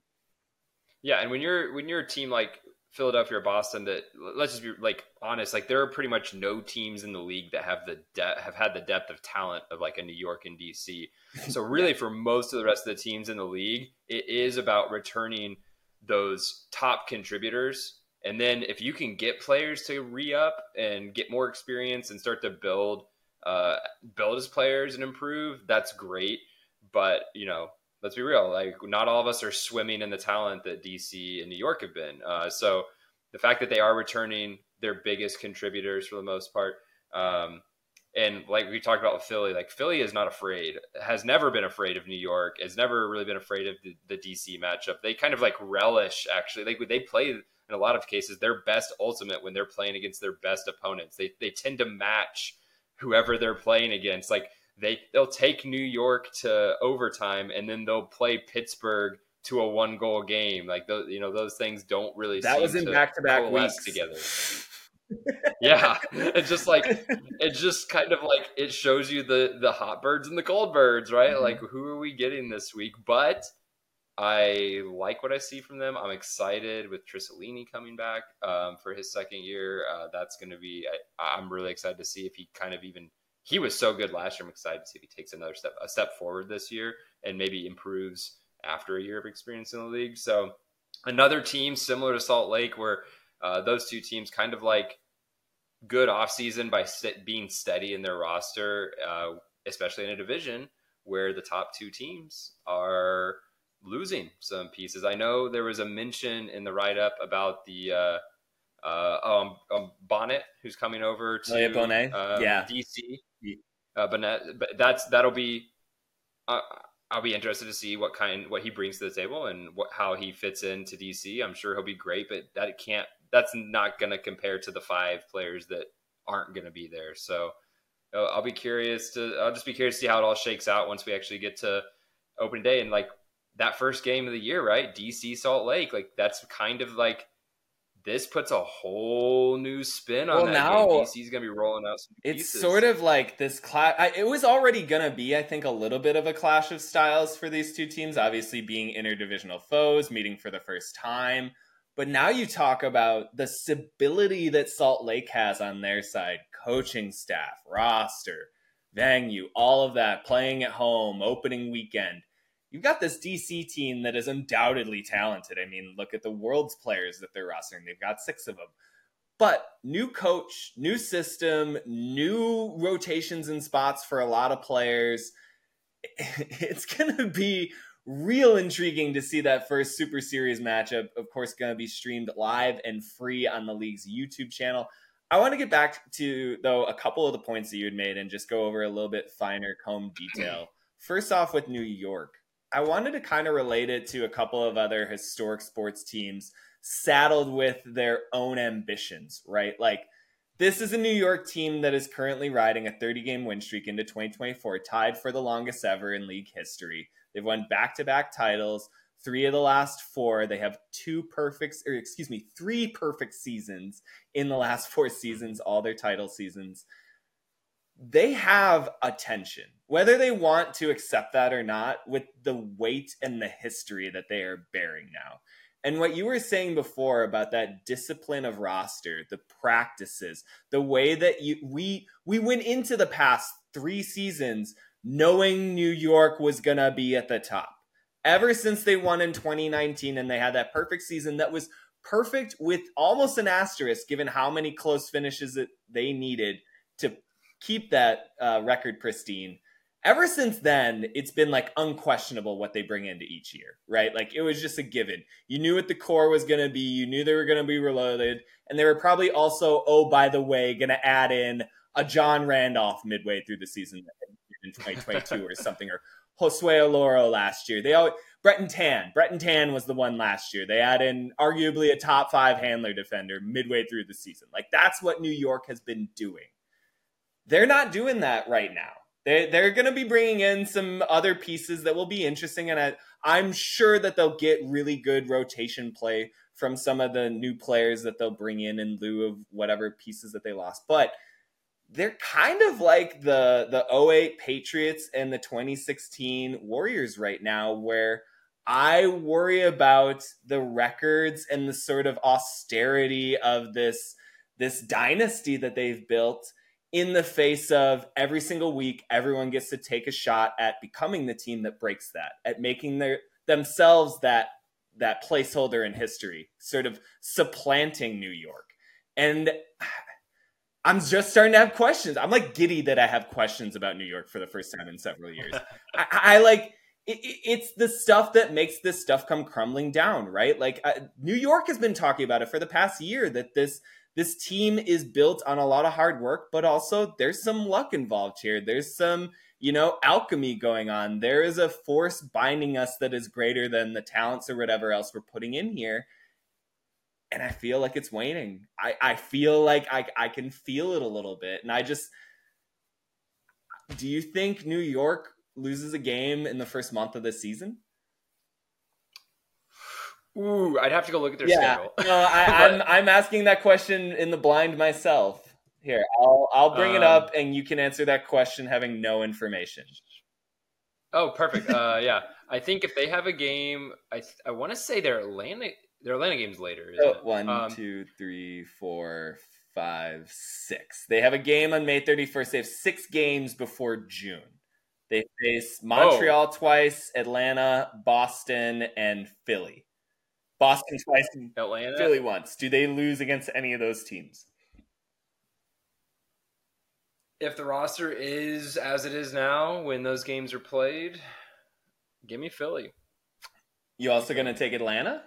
Speaker 2: Yeah, and when you're when you're a team like Philadelphia or Boston, that, let's just be like honest, like there are pretty much no teams in the league that have the de- have had the depth of talent of like a New York and D C. So really, for most of the rest of the teams in the league, it is about returning those top contributors. And then if you can get players to re-up and get more experience and start to build uh, build as players and improve, that's great. But, you know, let's be real, like not all of us are swimming in the talent that D C and New York have been. Uh, so the fact that they are returning their biggest contributors for the most part, um, and like we talked about with Philly, like Philly is not afraid, has never been afraid of New York, has never really been afraid of the, the D C matchup. They kind of like relish, actually, like they play in a lot of cases their best ultimate when they're playing against their best opponents. They they tend to match whoever they're playing against. Like they they'll take New York to overtime and then they'll play Pittsburgh to a one goal game. Like those, you know, those things don't really
Speaker 1: that
Speaker 2: seem
Speaker 1: was in
Speaker 2: to
Speaker 1: back-to-back
Speaker 2: coalesce
Speaker 1: weeks
Speaker 2: together. Yeah, it's just like it's just kind of like it shows you the the hot birds and the cold birds, right? Mm-hmm. Like who are we getting this week? But I like what I see from them. I'm excited with Trisellini coming back um, for his second year. Uh, that's going to be. I, I'm really excited to see if he kind of even. He was so good last year. I'm excited to see if he takes another step a step forward this year and maybe improves after a year of experience in the league. So another team similar to Salt Lake, where uh, those two teams kind of like. Good offseason by st- being steady in their roster, uh, especially in a division where the top two teams are losing some pieces. I know there was a mention in the write-up about the uh, uh, um, um, Bonnet, who's coming over to
Speaker 1: Elliot Bonnet.
Speaker 2: Um,
Speaker 1: yeah.
Speaker 2: D C. Uh, Bonnet, but that's that'll be. Uh, I'll be interested to see what kind, what he brings to the table and what how he fits into D C. I'm sure he'll be great, but that can't. That's not going to compare to the five players that aren't going to be there. So uh, I'll be curious to, I'll just be curious to see how it all shakes out once we actually get to opening day. And like that first game of the year, right? D C Salt Lake, like that's kind of like, this puts a whole new spin on
Speaker 1: well,
Speaker 2: that
Speaker 1: now,
Speaker 2: game. D C's going to be rolling out some
Speaker 1: It's
Speaker 2: pieces.
Speaker 1: sort of like this clash. It was already going to be, I think, a little bit of a clash of styles for these two teams, obviously being interdivisional foes, meeting for the first time. But now you talk about the stability that Salt Lake has on their side, coaching staff, roster, venue, all of that, playing at home, opening weekend. You've got this D C team that is undoubtedly talented. I mean, look at the world's players that they're rostering. They've got six of them. But new coach, new system, new rotations and spots for a lot of players. It's going to be real intriguing to see that first Super Series matchup. Of course, going to be streamed live and free on the league's YouTube channel. I want to get back to, though, a couple of the points that you had made and just go over a little bit finer comb detail. First off, with New York, I wanted to kind of relate it to a couple of other historic sports teams saddled with their own ambitions, right? Like This is a New York team that is currently riding a thirty-game win streak into twenty twenty-four, tied for the longest ever in league history. They've won back-to-back titles, three of the last four. They have two perfect, or excuse me, three perfect seasons in the last four seasons, all their title seasons. They have attention, whether they want to accept that or not, with the weight and the history that they are bearing now. And what you were saying before about that discipline of roster, the practices, the way that you we we went into the past three seasons knowing New York was going to be at the top. Ever since they won in twenty nineteen and they had that perfect season that was perfect with almost an asterisk given how many close finishes that they needed to keep that uh, record pristine. Ever since then, it's been like unquestionable what they bring into each year, right? Like it was just a given. You knew what the core was going to be. You knew they were going to be reloaded. And they were probably also, oh, by the way, going to add in a John Randolph midway through the season in twenty twenty-two or something, or Josue Aloro last year. They all, Breton Tan. Breton Tan was the one last year. They add in arguably a top five handler defender midway through the season. Like that's what New York has been doing. They're not doing that right now. They, they're going to be bringing in some other pieces that will be interesting, and I, I'm sure that they'll get really good rotation play from some of the new players that they'll bring in in lieu of whatever pieces that they lost. But they're kind of like the, the oh eight Patriots and the twenty sixteen Warriors right now, where I worry about the records and the sort of austerity of this, this dynasty that they've built, in the face of every single week, everyone gets to take a shot at becoming the team that breaks that, at making their themselves that that placeholder in history, sort of supplanting New York. And I'm just starting to have questions. I'm like giddy that I have questions about New York for the first time in several years. I, I like it, it's the stuff that makes this stuff come crumbling down, right? Like uh, New York has been talking about it for the past year, that this This team is built on a lot of hard work, but also there's some luck involved here. There's some, you know, alchemy going on. There is a force binding us that is greater than the talents or whatever else we're putting in here. And I feel like it's waning. I, I feel like I, I can feel it a little bit. And I just, do you think New York loses a game in the first month of the season?
Speaker 2: Ooh, I'd have to go look at their
Speaker 1: yeah.
Speaker 2: schedule.
Speaker 1: No, I, I'm I'm asking that question in the blind myself. Here, I'll I'll bring um, it up, and you can answer that question having no information.
Speaker 2: Oh, perfect. Uh, yeah, I think if they have a game, I I want to say their Atlanta their Atlanta game's later. Isn't
Speaker 1: oh,
Speaker 2: it?
Speaker 1: One,
Speaker 2: um,
Speaker 1: two, three, four, five, six. They have a game on May thirty-first. They have six games before June. They face Montreal oh. twice, Atlanta, Boston, and Philly. Boston twice and
Speaker 2: Atlanta,
Speaker 1: Philly once. Do they lose against any of those teams?
Speaker 2: If the roster is as it is now when those games are played, give me Philly.
Speaker 1: You also going to take Atlanta?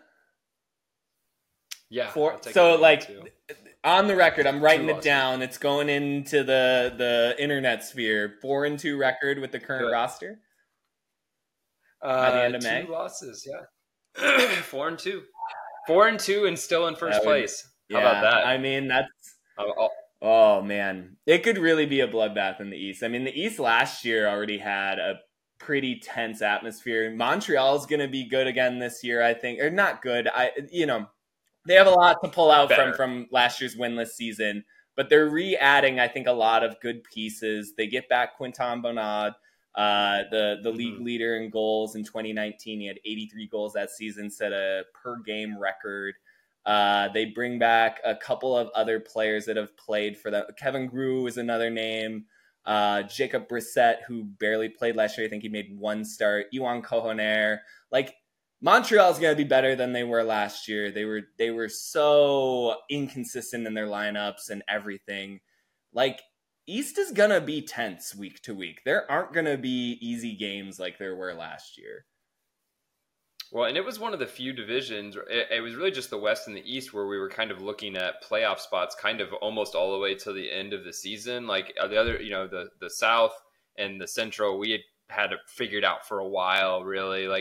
Speaker 2: Yeah.
Speaker 1: For, so, like, too. On the record, I'm writing two it losses. down. It's going into the, the internet sphere. Four and two record with the current
Speaker 2: Good.
Speaker 1: roster?
Speaker 2: Uh,
Speaker 1: By the end of
Speaker 2: two
Speaker 1: May?
Speaker 2: losses, yeah. Four and two. Four and two and still in first would, place. How
Speaker 1: yeah,
Speaker 2: about that?
Speaker 1: I mean, that's...
Speaker 2: I'll, I'll,
Speaker 1: oh, man. It could really be a bloodbath in the East. I mean, the East last year already had a pretty tense atmosphere. Montreal's going to be good again this year, I think. Or not good. I, you know, they have a lot to pull out from, from last year's winless season. But they're re-adding, I think, a lot of good pieces. They get back Quinton Bonad. Uh, the the league mm-hmm. leader in goals in twenty nineteen. He had eighty-three goals that season, set a per game record. Uh, they bring back a couple of other players that have played for them. Kevin Grew is another name. Uh, Jacob Brissett, who barely played last year. I think he made one start. Iwan Kohoner. Like, Montreal's going to be better than they were last year. They were they were so inconsistent in their lineups and everything. Like, East is going to be tense week to week. There aren't going to be easy games like there were last year.
Speaker 2: Well, and it was one of the few divisions, it, it was really just the West and the East where we were kind of looking at playoff spots kind of almost all the way to the end of the season. Like the other, you know, the, the South and the Central, we had had it figured out for a while, really. Like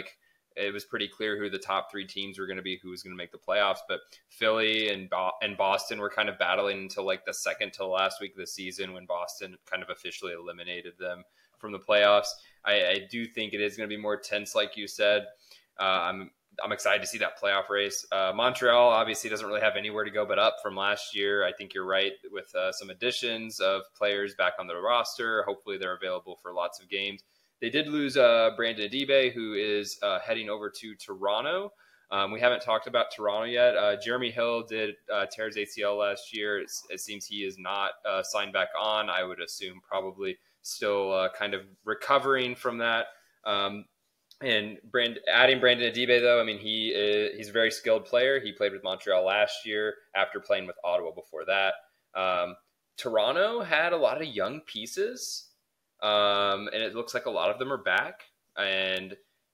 Speaker 2: it was pretty clear who the top three teams were going to be, who was going to make the playoffs. But Philly and Bo- and Boston were kind of battling until like the second to last week of the season when Boston kind of officially eliminated them from the playoffs. I, I do think it is going to be more tense, like you said. Uh, I'm I'm excited to see that playoff race. Uh, Montreal obviously doesn't really have anywhere to go but up from last year. I think you're right with uh, some additions of players back on the roster. Hopefully they're available for lots of games. They did lose uh, Brandon Adibe, who is uh, heading over to Toronto. Um, we haven't talked about Toronto yet. Uh, Jeremy Hill did uh, tear his A C L last year. It's, it seems he is not uh, signed back on. I would assume probably still uh, kind of recovering from that. Um, And Brand, adding Brandon Adibe, though, I mean, he is, he's a very skilled player. He played with Montreal last year after playing with Ottawa before that. Um, Toronto had a lot of young pieces, um, and it looks like a lot of them are back. And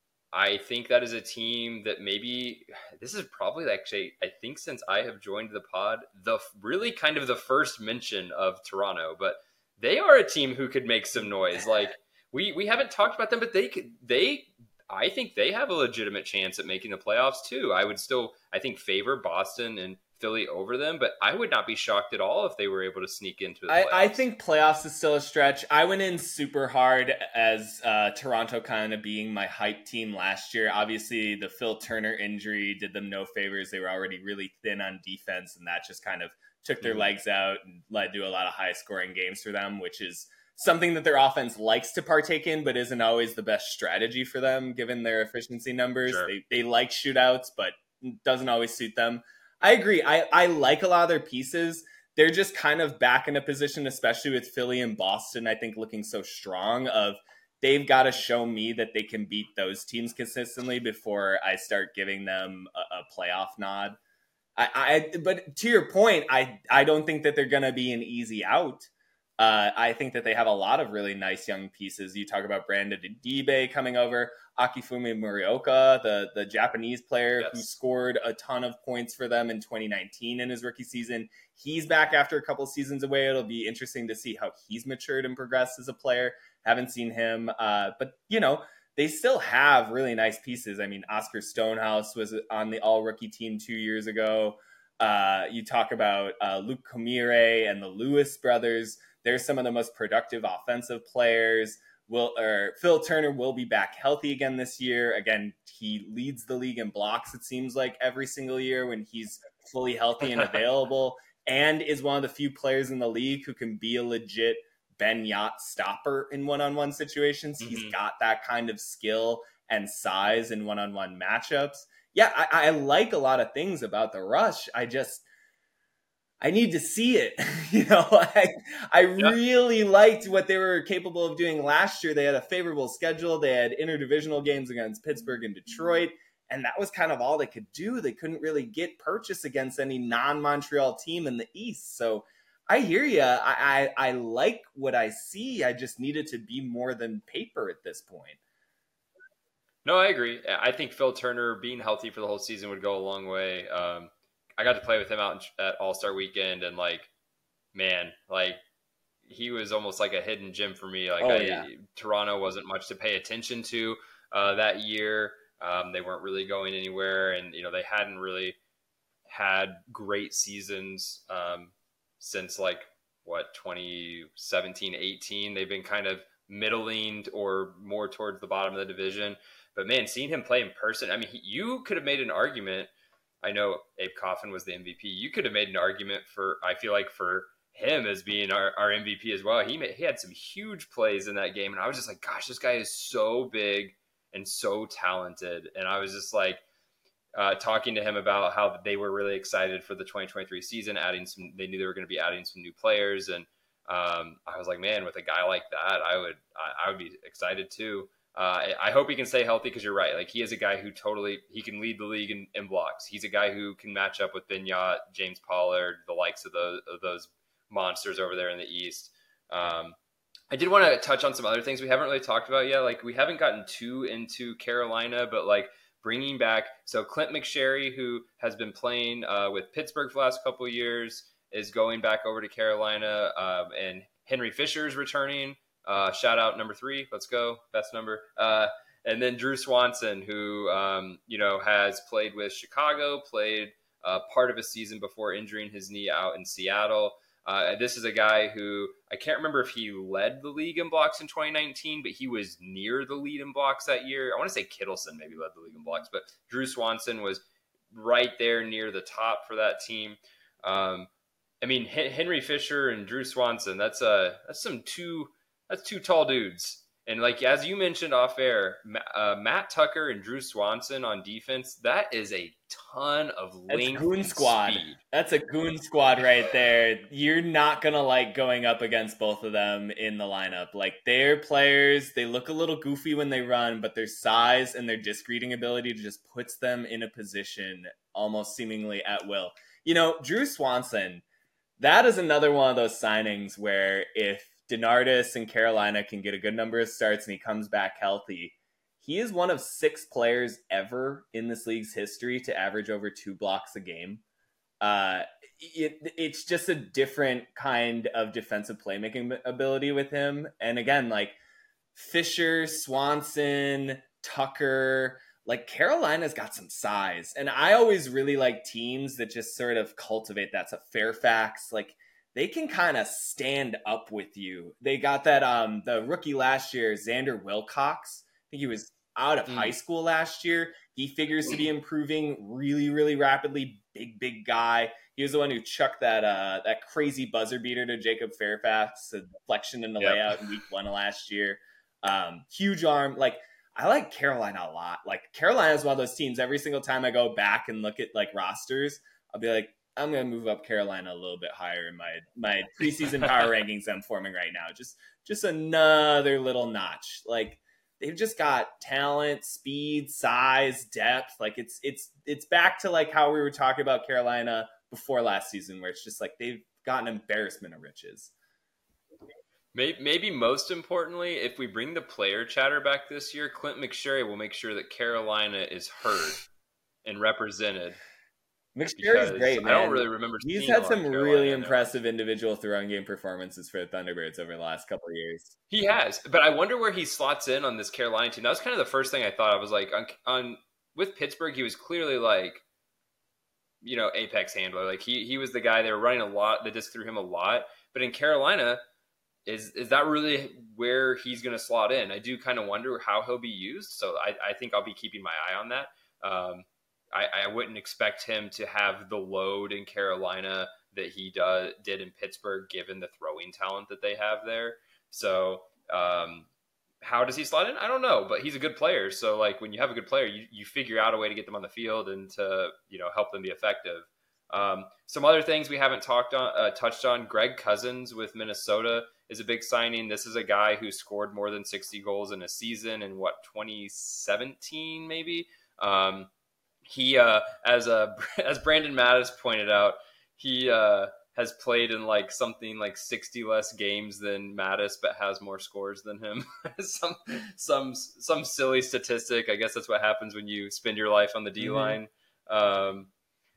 Speaker 2: I think that is a team that maybe – this is probably actually, I think since I have joined the pod, the really kind of the first mention of Toronto. But they are a team who could make some noise. Like, we, we haven't talked about them, but they could – they – I think they have a legitimate chance at making the playoffs too. I would still, I think, favor Boston and Philly over them, but I would not be shocked at all if they were able to sneak into the playoffs.
Speaker 1: I, I think playoffs is still a stretch. I went in super hard as uh, Toronto kind of being my hype team last year. Obviously, the Phil Turner injury did them no favors. They were already really thin on defense, and that just kind of took their mm-hmm. legs out and led to a lot of high-scoring games for them, which is something that their offense likes to partake in, but isn't always the best strategy for them, given their efficiency numbers.
Speaker 2: Sure.
Speaker 1: They they like shootouts, but doesn't always suit them. I agree. I, I like a lot of their pieces. They're just kind of back in a position, especially with Philly and Boston, I think looking so strong, of they've got to show me that they can beat those teams consistently before I start giving them a, a playoff nod. I, I But to your point, I, I don't think that they're going to be an easy out. Uh, I think that they have a lot of really nice young pieces. You talk about Brandon Adibe coming over, Akifumi Morioka, the, the Japanese player yes. who scored a ton of points for them in twenty nineteen in his rookie season. He's back after a couple seasons away. It'll be interesting to see how he's matured and progressed as a player. Haven't seen him. Uh, but, you know, they still have really nice pieces. I mean, Oscar Stonehouse was on the all-rookie team two years ago. Uh, you talk about uh, Luke Komire and the Lewis brothers. They're some of the most productive offensive players. Will or Phil Turner will be back healthy again this year. Again, he leads the league in blocks, it seems like, every single year when he's fully healthy and available, and is one of the few players in the league who can be a legit Ben Yacht stopper in one-on-one situations. Mm-hmm. He's got that kind of skill and size in one-on-one matchups. Yeah, I, I like a lot of things about the Rush. I just... I need to see it. you know, I, I yeah. really liked what they were capable of doing last year. They had a favorable schedule. They had interdivisional games against Pittsburgh and Detroit, and that was kind of all they could do. They couldn't really get purchase against any non-Montreal team in the East. So I hear you. I, I, I like what I see. I just need it to be more than paper at this point.
Speaker 2: No, I agree. I think Phil Turner being healthy for the whole season would go a long way. Um, I got to play with him out at All-Star Weekend, and like, man, like he was almost like a hidden gem for me. Like,
Speaker 1: oh,
Speaker 2: I,
Speaker 1: yeah.
Speaker 2: Toronto wasn't much to pay attention to uh, that year. Um, they weren't really going anywhere, and you know they hadn't really had great seasons um, since like what twenty seventeen, eighteen. They've been kind of middling or more towards the bottom of the division. But man, seeing him play in person, I mean, he, you could have made an argument. I know Abe Coffin was the M V P. You could have made an argument for, I feel like, for him as being our, our M V P as well. He made, he had some huge plays in that game. And I was just like, gosh, this guy is so big and so talented. And I was just like uh, talking to him about how they were really excited for the twenty twenty-three season, adding some, they knew they were going to be adding some new players. And um, I was like, man, with a guy like that, I would, I, I would be excited too. Uh, I hope he can stay healthy because you're right. Like he is a guy who totally, he can lead the league in, in blocks. He's a guy who can match up with Ben Yacht, James Pollard, the likes of those, of those monsters over there in the East. Um, I did want to touch on some other things we haven't really talked about yet. Like we haven't gotten too into Carolina, but like bringing back, so Clint McSherry, who has been playing uh, with Pittsburgh for the last couple of years, is going back over to Carolina, um, and Henry Fisher is returning. Uh, shout out number three. Let's go. Best number. Uh, And then Drew Swanson, who, um, you know, has played with Chicago, played uh, part of a season before injuring his knee out in Seattle. Uh, this is a guy who I can't remember if he led the league in blocks in twenty nineteen, but he was near the lead in blocks that year. I want to say Kittleson maybe led the league in blocks, but Drew Swanson was right there near the top for that team. Um, I mean, H- Henry Fisher and Drew Swanson, that's uh, that's some two, that's two tall dudes. And like, as you mentioned off air, uh, Matt Tucker and Drew Swanson on defense, that is a ton of length
Speaker 1: That's goon
Speaker 2: and
Speaker 1: squad.
Speaker 2: speed.
Speaker 1: That's a goon squad right there. You're not going to like going up against both of them in the lineup. Like, they're players, they look a little goofy when they run, but their size and their disc reading ability just puts them in a position almost seemingly at will. You know, Drew Swanson, that is another one of those signings where if DeNardis and Carolina can get a good number of starts and he comes back healthy, he is one of six players ever in this league's history to average over two blocks a game. Uh, it, it's just a different kind of defensive playmaking ability with him. And again, like Fisher, Swanson, Tucker, like Carolina's got some size. And I always really like teams that just sort of cultivate that. So Fairfax, like, they can kind of stand up with you. They got that, um, the rookie last year, Xander Wilcox. I think he was out of mm. high school last year. He figures to be improving really, really rapidly. Big, big guy. He was the one who chucked that uh, that crazy buzzer beater to Jacob Fairfax, a deflection in the yep. layout in week one of last year. Um, huge arm. Like, I like Carolina a lot. Like, Carolina is one of those teams, every single time I go back and look at like rosters, I'll be like, I'm going to move up Carolina a little bit higher in my, my preseason power rankings I'm forming right now. Just, just another little notch. Like, they've just got talent, speed, size, depth. Like, it's, it's, it's back to like how we were talking about Carolina before last season, where it's just like, they've got an embarrassment of riches.
Speaker 2: Maybe, maybe most importantly, if we bring the player chatter back this year, Clint McSherry will make sure that Carolina is heard and represented.
Speaker 1: McSherry's great, man.
Speaker 2: I don't really remember.
Speaker 1: He's had some really impressive individual throwing game performances for the Thunderbirds over the last couple of years.
Speaker 2: He has, but I wonder where he slots in on this Carolina team. That was kind of the first thing I thought. I was like, on, on with Pittsburgh, he was clearly like, you know, apex handler. Like he he was the guy they were running a lot. They just threw him a lot. But in Carolina, is is that really where he's going to slot in? I do kind of wonder how he'll be used. So I, I think I'll be keeping my eye on that. Um, I, I wouldn't expect him to have the load in Carolina that he does, did in Pittsburgh, given the throwing talent that they have there. So um, how does he slot in? I don't know, but he's a good player. So like when you have a good player, you, you figure out a way to get them on the field and to, you know, help them be effective. Um, some other things we haven't talked on, uh, touched on, Greg Cousins with Minnesota is a big signing. This is a guy who scored more than sixty goals in a season in what, twenty seventeen maybe? Um, He, uh, as uh, as Brandon Mattis pointed out, he uh, has played in like something like sixty less games than Mattis, but has more scores than him. some some some silly statistic. I guess that's what happens when you spend your life on the D line. Mm-hmm. Um,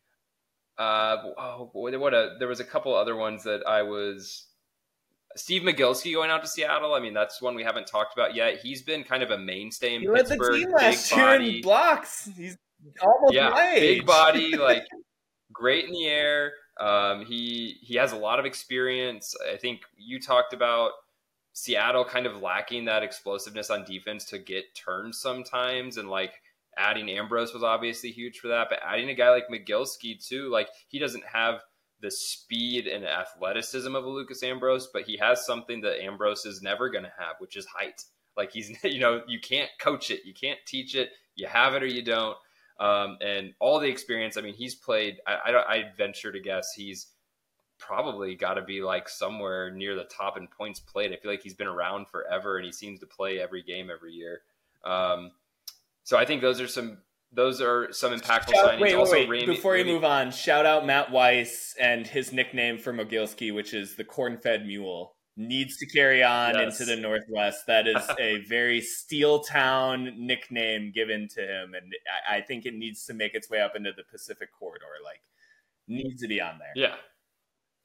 Speaker 2: uh, oh, what a there was a couple other ones that I was. Steve Migilsky going out to Seattle. I mean, that's one we haven't talked about yet. He's been kind of a mainstay in
Speaker 1: he
Speaker 2: Pittsburgh.
Speaker 1: Led the team last year in blocks. He's almost
Speaker 2: yeah,
Speaker 1: my age.
Speaker 2: Big body, like great in the air. Um, he he has a lot of experience. I think you talked about Seattle kind of lacking that explosiveness on defense to get turns sometimes, and like adding Ambrose was obviously huge for that. But adding a guy like Migilsky too, like he doesn't have the speed and athleticism of a Lucas Ambrose, but he has something that Ambrose is never going to have, which is height. Like he's, you know, you can't coach it, you can't teach it. You have it or you don't. Um, and all the experience, I mean, he's played, I, I, I venture to guess he's probably got to be like somewhere near the top in points played. I feel like he's been around forever and he seems to play every game every year. Um, so I think those are some, those are some impactful
Speaker 1: shout,
Speaker 2: signings.
Speaker 1: Wait,
Speaker 2: also,
Speaker 1: wait, wait.
Speaker 2: Ramey,
Speaker 1: Before you
Speaker 2: Ramey,
Speaker 1: move on, shout out Matt Weiss and his nickname for Mogilski, which is the corn-fed mule. Needs to carry on yes. into the Northwest. That is a very Steel Town nickname given to him, and I, I think it needs to make its way up into the Pacific Corridor. Like, needs to be on there.
Speaker 2: Yeah,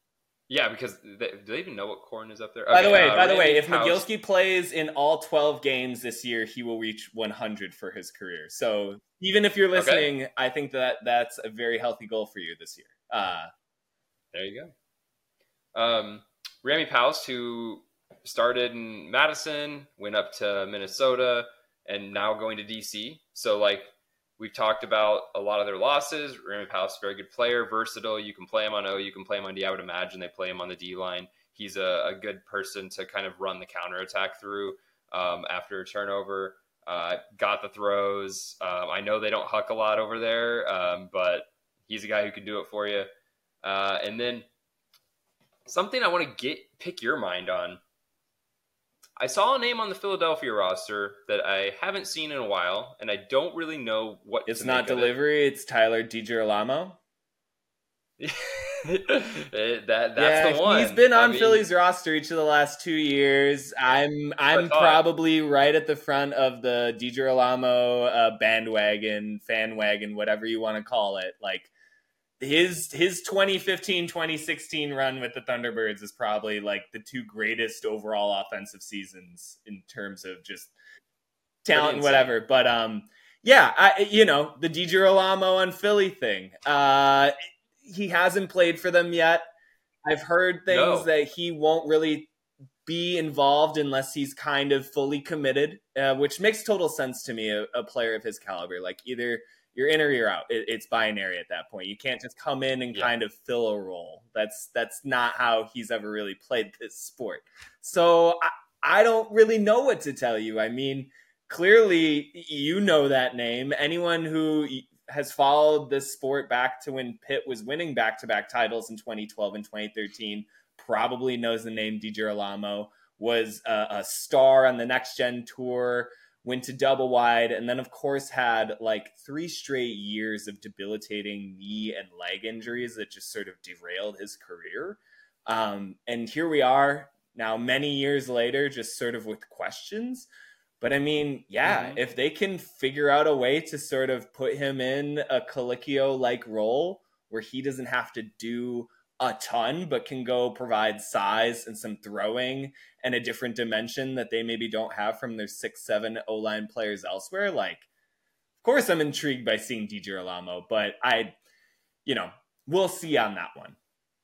Speaker 2: Yeah, because they, do they even know what corn is up there?
Speaker 1: By the
Speaker 2: Okay,
Speaker 1: way,
Speaker 2: uh,
Speaker 1: by the way,
Speaker 2: Randy
Speaker 1: if
Speaker 2: House.
Speaker 1: Mogilski plays in all twelve games this year, he will reach one hundred for his career. So even if you're
Speaker 2: Okay,
Speaker 1: listening, I think that that's a very healthy goal for you this year. Uh,
Speaker 2: there you go. Um, Rami Paus, who started in Madison, went up to Minnesota, and now going to D C. So, like, we've talked about a lot of their losses. Rami Paus, very good player, versatile. You can play him on O, you can play him on D. I would imagine they play him on the D line. He's a, a good person to kind of run the counterattack through um, after a turnover. Uh, got the throws. Um, I know they don't huck a lot over there, um, but he's a guy who can do it for you. Uh, and then something I want to get pick your mind on. I saw a name on the Philadelphia roster that I haven't seen in a while, and I don't really know what
Speaker 1: it's
Speaker 2: to
Speaker 1: not
Speaker 2: make of
Speaker 1: delivery. It. It's Tyler DiGirolamo.
Speaker 2: it. that that's
Speaker 1: yeah,
Speaker 2: the one.
Speaker 1: he's been on
Speaker 2: I mean,
Speaker 1: Philly's roster each of the last two years. I'm I'm probably right at the front of the DiGirolamo uh, bandwagon, fan wagon, whatever you want to call it. Like his his twenty fifteen twenty sixteen run with the Thunderbirds is probably like the two greatest overall offensive seasons in terms of just talent and whatever. But um, yeah, I you know the DiGirolamo on Philly thing. Uh, he hasn't played for them yet. I've heard things no. that he won't really be involved unless he's kind of fully committed, uh, which makes total sense to me. A, a player of his caliber, like either you're in or you're out. It, it's binary at that point. You can't just come in and yeah. kind of fill a role. That's that's not how he's ever really played this sport. So I, I don't really know what to tell you. I mean, clearly you know that name. Anyone who has followed this sport back to when Pitt was winning back-to-back titles in twenty twelve and twenty thirteen probably knows the name DiGirolamo, was a, a star on the Next Gen Tour, went to double wide, and then, of course, had like three straight years of debilitating knee and leg injuries that just sort of derailed his career. Um, and here we are now, many years later, just sort of with questions. But I mean, yeah, mm-hmm. if they can figure out a way to sort of put him in a Colicchio-like role where he doesn't have to do a ton, but can go provide size and some throwing and a different dimension that they maybe don't have from their six, seven O-line players elsewhere. Like, of course I'm intrigued by seeing DiGirolamo, but I, you know, we'll see on that one.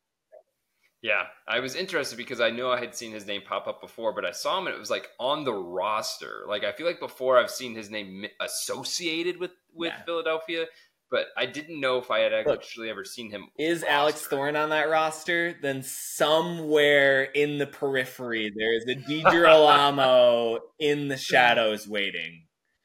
Speaker 2: Yeah, I was interested because I knew I had seen his name pop up before, but I saw him and it was like on the roster. Like, I feel like before I've seen his name associated with, with yeah. Philadelphia, but I didn't know if I had actually Look, ever seen him.
Speaker 1: Is roster. Alex Thorne on that roster? Then somewhere in the periphery, there is a DiGirolamo in the shadows waiting.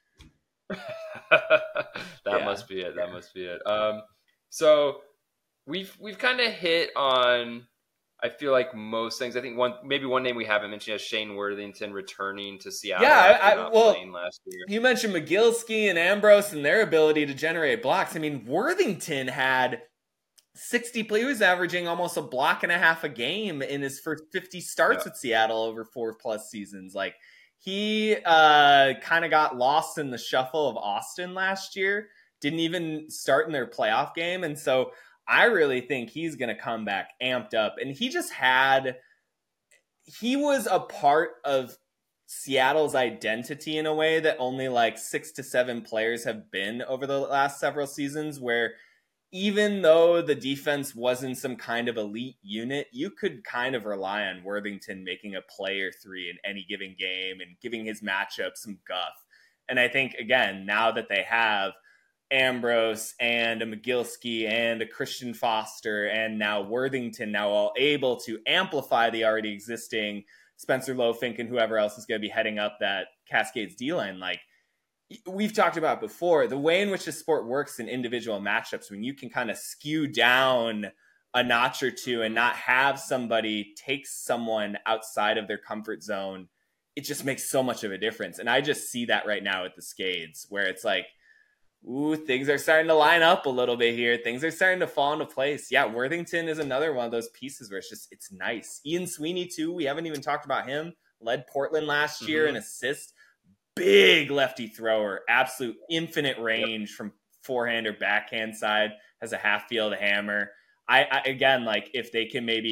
Speaker 2: that yeah. must be it. That yeah. must be it. Um, so we've we've kind of hit on, I feel like most things. I think one maybe one name we haven't mentioned is Shane Worthington returning to Seattle.
Speaker 1: Yeah, I, I well, last year. You mentioned Mogilski and Ambrose and their ability to generate blocks. I mean, Worthington had sixty plays. He was averaging almost a block and a half a game in his first fifty starts yeah. at Seattle over four plus seasons. Like he uh, kind of got lost in the shuffle of Austin last year. Didn't even start in their playoff game, and so I really think he's going to come back amped up. And he just had, he was a part of Seattle's identity in a way that only like six to seven players have been over the last several seasons, where even though the defense wasn't some kind of elite unit, you could kind of rely on Worthington making a play or three in any given game and giving his matchup some guff. And I think, again, now that they have Ambrose and a Mogilski and a Christian Foster and now Worthington, now all able to amplify the already existing Spencer Lofink and whoever else is going to be heading up that Cascades D-line. Like we've talked about before, the way in which the sport works in individual matchups, when you can kind of skew down a notch or two and not have somebody take someone outside of their comfort zone, it just makes so much of a difference. And I just see that right now at the Scades, where it's like, ooh, things are starting to line up a little bit here. Things are starting to fall into place. Yeah, Worthington is another one of those pieces where it's just, it's nice. Ian Sweeney, too. We haven't even talked about him. Led Portland last mm-hmm. year in assists. Big lefty thrower. Absolute infinite range yep. from forehand or backhand side. Has a half field hammer. I, I, again, like, if they can maybe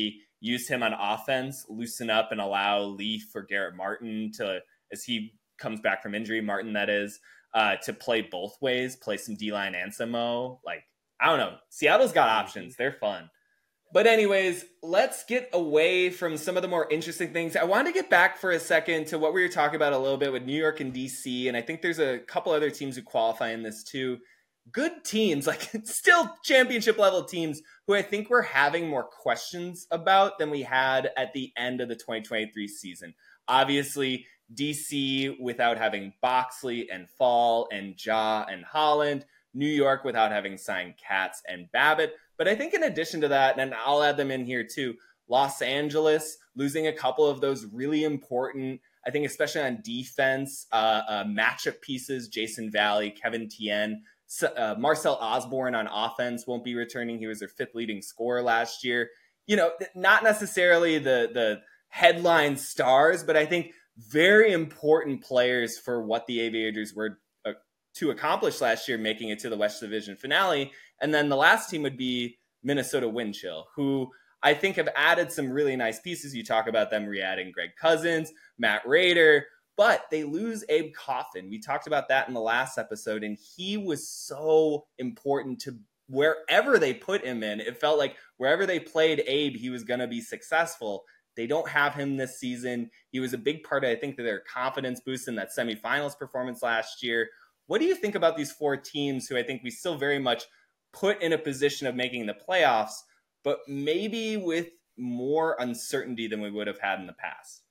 Speaker 1: use him on offense, loosen up and allow Leaf or Garrett Martin to, as he comes back from injury, Martin that is, uh, to play both ways, play some D-line and some O. Like, I don't know. Seattle's got options. They're fun. But anyways, let's get away from some of the more interesting things. I wanted to get back for a second to what we were talking about a little bit with New York and D C, and I think there's a couple other teams who qualify in this too. Good teams, like still championship level teams, who I think we're having more questions about than we had at the end of the twenty twenty-three season. Obviously, D C without having Boxley and Fall and Ja and Holland. New York without having signed Katz and Babbitt. But I think in addition to that, and I'll add them in here too, Los Angeles losing a couple of those really important, I think especially on defense, uh, uh, matchup pieces, Jason Valley, Kevin Tien, uh, Marcel Osborne on offense won't be returning. He was their fifth leading scorer last year. You know, not necessarily the the headline stars, but I think very important players for what the Aviators were to accomplish last year, making it to the West Division finale. And then the last team would be Minnesota Wind Chill, who I think have added some really nice pieces. You talk about them re-adding Greg Cousins, Matt Rader, but they lose Abe Coffin. We talked about that in the last episode, and he was so important to wherever they put him in. It felt like wherever they played Abe, he was going to be successful. They don't have him this season. He was a big part of, I think, their confidence boost in that semifinals performance last year. What do you think about these four teams who I think we still very much put in a position of making the playoffs, but maybe with more uncertainty than we would have had in the past?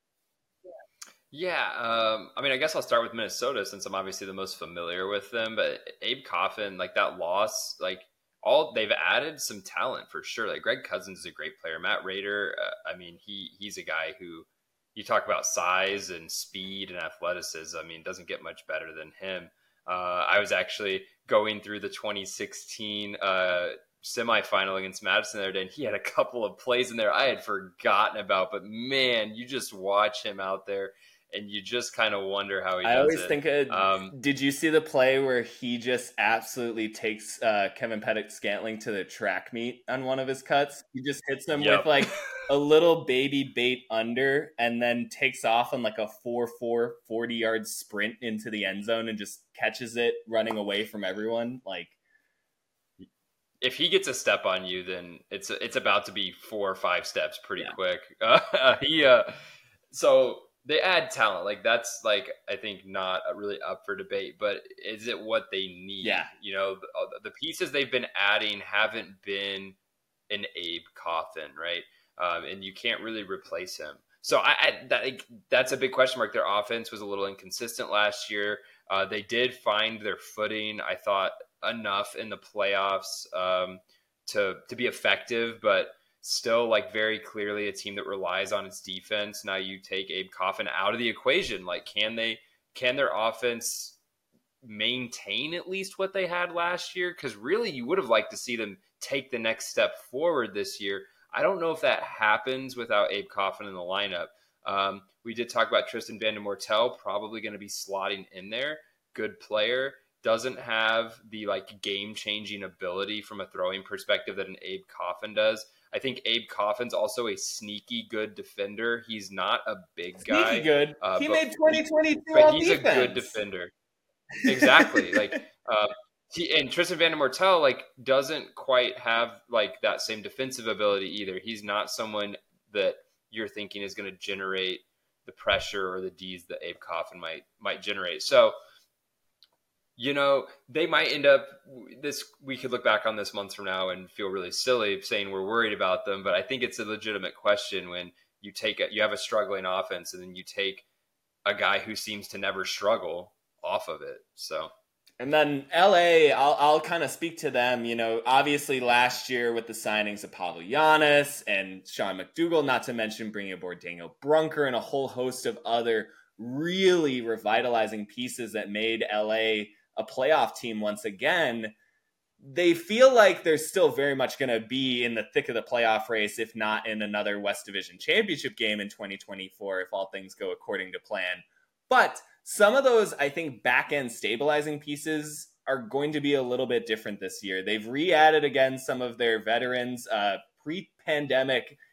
Speaker 2: Yeah, um, I mean, I guess I'll start with Minnesota since I'm obviously the most familiar with them. But Abe Coffin, like that loss, like all they've added some talent for sure. Like Greg Cousins is a great player. Matt Rader, uh, I mean, he he's a guy who. You talk about size and speed and athleticism. I mean, it doesn't get much better than him. Uh, I was actually going through the twenty sixteen uh, semifinal against Madison the other day, and he had a couple of plays in there I had forgotten about. But man, you just watch him out there, and you just kind of wonder how he
Speaker 1: I
Speaker 2: does
Speaker 1: always
Speaker 2: it.
Speaker 1: think, of,
Speaker 2: um,
Speaker 1: did you see the play where he just absolutely takes uh, Kevin Pettit-Scantling to the track meet on one of his cuts? He just hits him
Speaker 2: Yep.
Speaker 1: with like a little baby bait under and then takes off on like a four four forty-yard sprint into the end zone and just catches it running away from everyone. Like,
Speaker 2: if he gets a step on you, then it's it's about to be four or five steps pretty
Speaker 1: Yeah.
Speaker 2: quick. Uh, he uh, so they add talent, like that's like I think not really up for debate. But is it what they need?
Speaker 1: Yeah.
Speaker 2: You know, the, the pieces they've been adding haven't been an Abe Coffin, right? Um, and you can't really replace him. So I, I that like, that's a big question mark. Their offense was a little inconsistent last year. Uh, they did find their footing, I thought, enough in the playoffs um, to to be effective, but still like very clearly a team that relies on its defense. Now you take Abe Coffin out of the equation. Like, can they can their offense maintain at least what they had last year? Because really, you would have liked to see them take the next step forward this year. I don't know if that happens without Abe Coffin in the lineup. Um, we did talk about Tristan Van de Mortel, probably going to be slotting in there. Good player. Doesn't have the like game-changing ability from a throwing perspective that an Abe Coffin does. I think Abe Coffin's also a sneaky good defender. He's not a big
Speaker 1: sneaky
Speaker 2: guy.
Speaker 1: good.
Speaker 2: Uh,
Speaker 1: he
Speaker 2: but,
Speaker 1: made twenty twenty-two
Speaker 2: but
Speaker 1: on
Speaker 2: he's
Speaker 1: defense.
Speaker 2: a good defender. Exactly. like, uh, he, and Tristan Van de Mortel like doesn't quite have like that same defensive ability either. He's not someone that you're thinking is going to generate the pressure or the D's that Abe Coffin might might generate. So, you know, they might end up this. We could look back on this months from now and feel really silly saying we're worried about them. But I think it's a legitimate question when you take a, you have a struggling offense and then you take a guy who seems to never struggle off of it. So.
Speaker 1: And then L A, I'll, I'll kind of speak to them. You know, obviously last year with the signings of Pablo Giannis and Sean McDougal, not to mention bringing aboard Daniel Brunker and a whole host of other really revitalizing pieces that made L A a playoff team once again. They feel like they're still very much going to be in the thick of the playoff race, if not in another West Division championship game in twenty twenty-four, if all things go according to plan. But some of those, I think, back-end stabilizing pieces are going to be a little bit different this year. They've re-added again some of their veterans. Uh, pre-pandemic,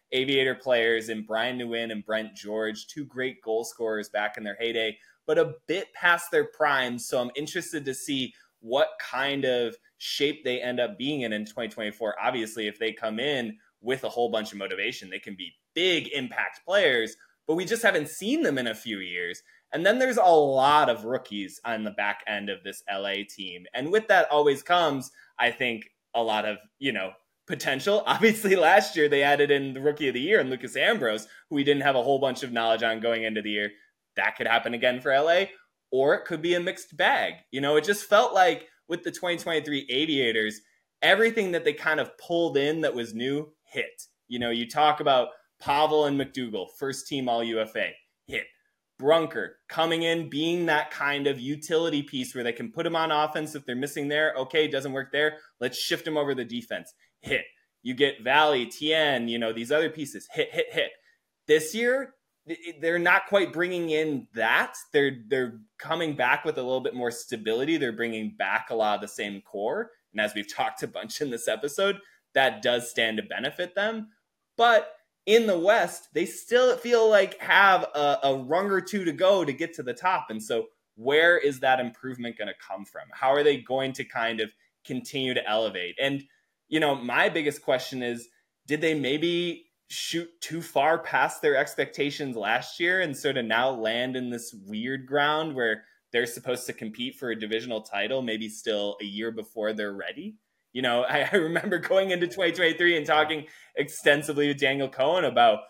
Speaker 1: Aviator players in Brian Nguyen and Brent George, two great goal scorers back in their heyday, but a bit past their prime. So I'm interested to see what kind of shape they end up being in in twenty twenty-four. Obviously, if they come in with a whole bunch of motivation, they can be big impact players, but we just haven't seen them in a few years. And then there's a lot of rookies on the back end of this L A team. And with that always comes, I think, a lot of, you know, potential. Obviously, last year they added in the rookie of the year and Lucas Ambrose, who we didn't have a whole bunch of knowledge on going into the year. That could happen again for L A, or it could be a mixed bag. You know, it just felt like with the twenty twenty-three Aviators, everything that they kind of pulled in that was new hit. You know, you talk about Pavel and McDougall, first team all U F A, hit. Brunker coming in, being that kind of utility piece where they can put him on offense if they're missing there. Okay, doesn't work there. Let's shift him over the defense. Hit. You get Valley, Tien, you know, these other pieces. Hit, hit, hit. This year, they're not quite bringing in that. They're they're coming back with a little bit more stability. They're bringing back a lot of the same core. And as we've talked a bunch in this episode, that does stand to benefit them. But in the West, they still feel like have a, a rung or two to go to get to the top. And so where is that improvement going to come from? How are they going to kind of continue to elevate? And, you know, my biggest question is, did they maybe shoot too far past their expectations last year and sort of now land in this weird ground where they're supposed to compete for a divisional title, maybe still a year before they're ready? You know, I, I remember going into twenty twenty-three and talking extensively with Daniel Cohen about,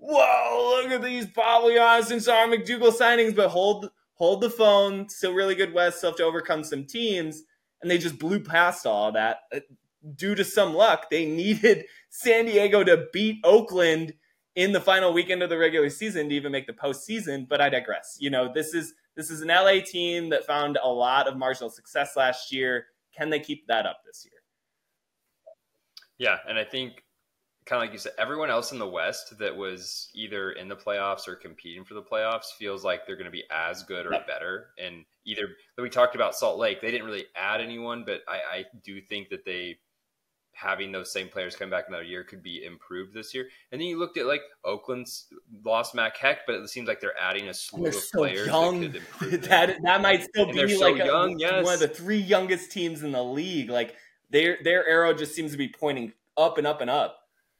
Speaker 1: whoa, look at these Pavel Giannis and Sean McDougall signings, but hold hold the phone, still really good West, still have to overcome some teams, and they just blew past all of that. Due to some luck, they needed San Diego to beat Oakland in the final weekend of the regular season to even make the postseason, but I digress. You know, this is this is an L A team that found a lot of marginal success last year. Can they keep that up this year?
Speaker 2: Yeah, and I think, kind of like you said, everyone else in the West that was either in the playoffs or competing for the playoffs feels like they're going to be as good or better. And either, we talked about Salt Lake, they didn't really add anyone, but I, I do think that they, having those same players come back another year could be improved this year. And then you looked at like Oakland's lost Mac Heck, but it seems like they're adding a slew of
Speaker 1: so
Speaker 2: players
Speaker 1: young.
Speaker 2: that could improve
Speaker 1: that that might still
Speaker 2: and
Speaker 1: be
Speaker 2: so
Speaker 1: like
Speaker 2: young,
Speaker 1: a,
Speaker 2: yes.
Speaker 1: one of the three youngest teams in the league. Like their their arrow just seems to be pointing up and up and up.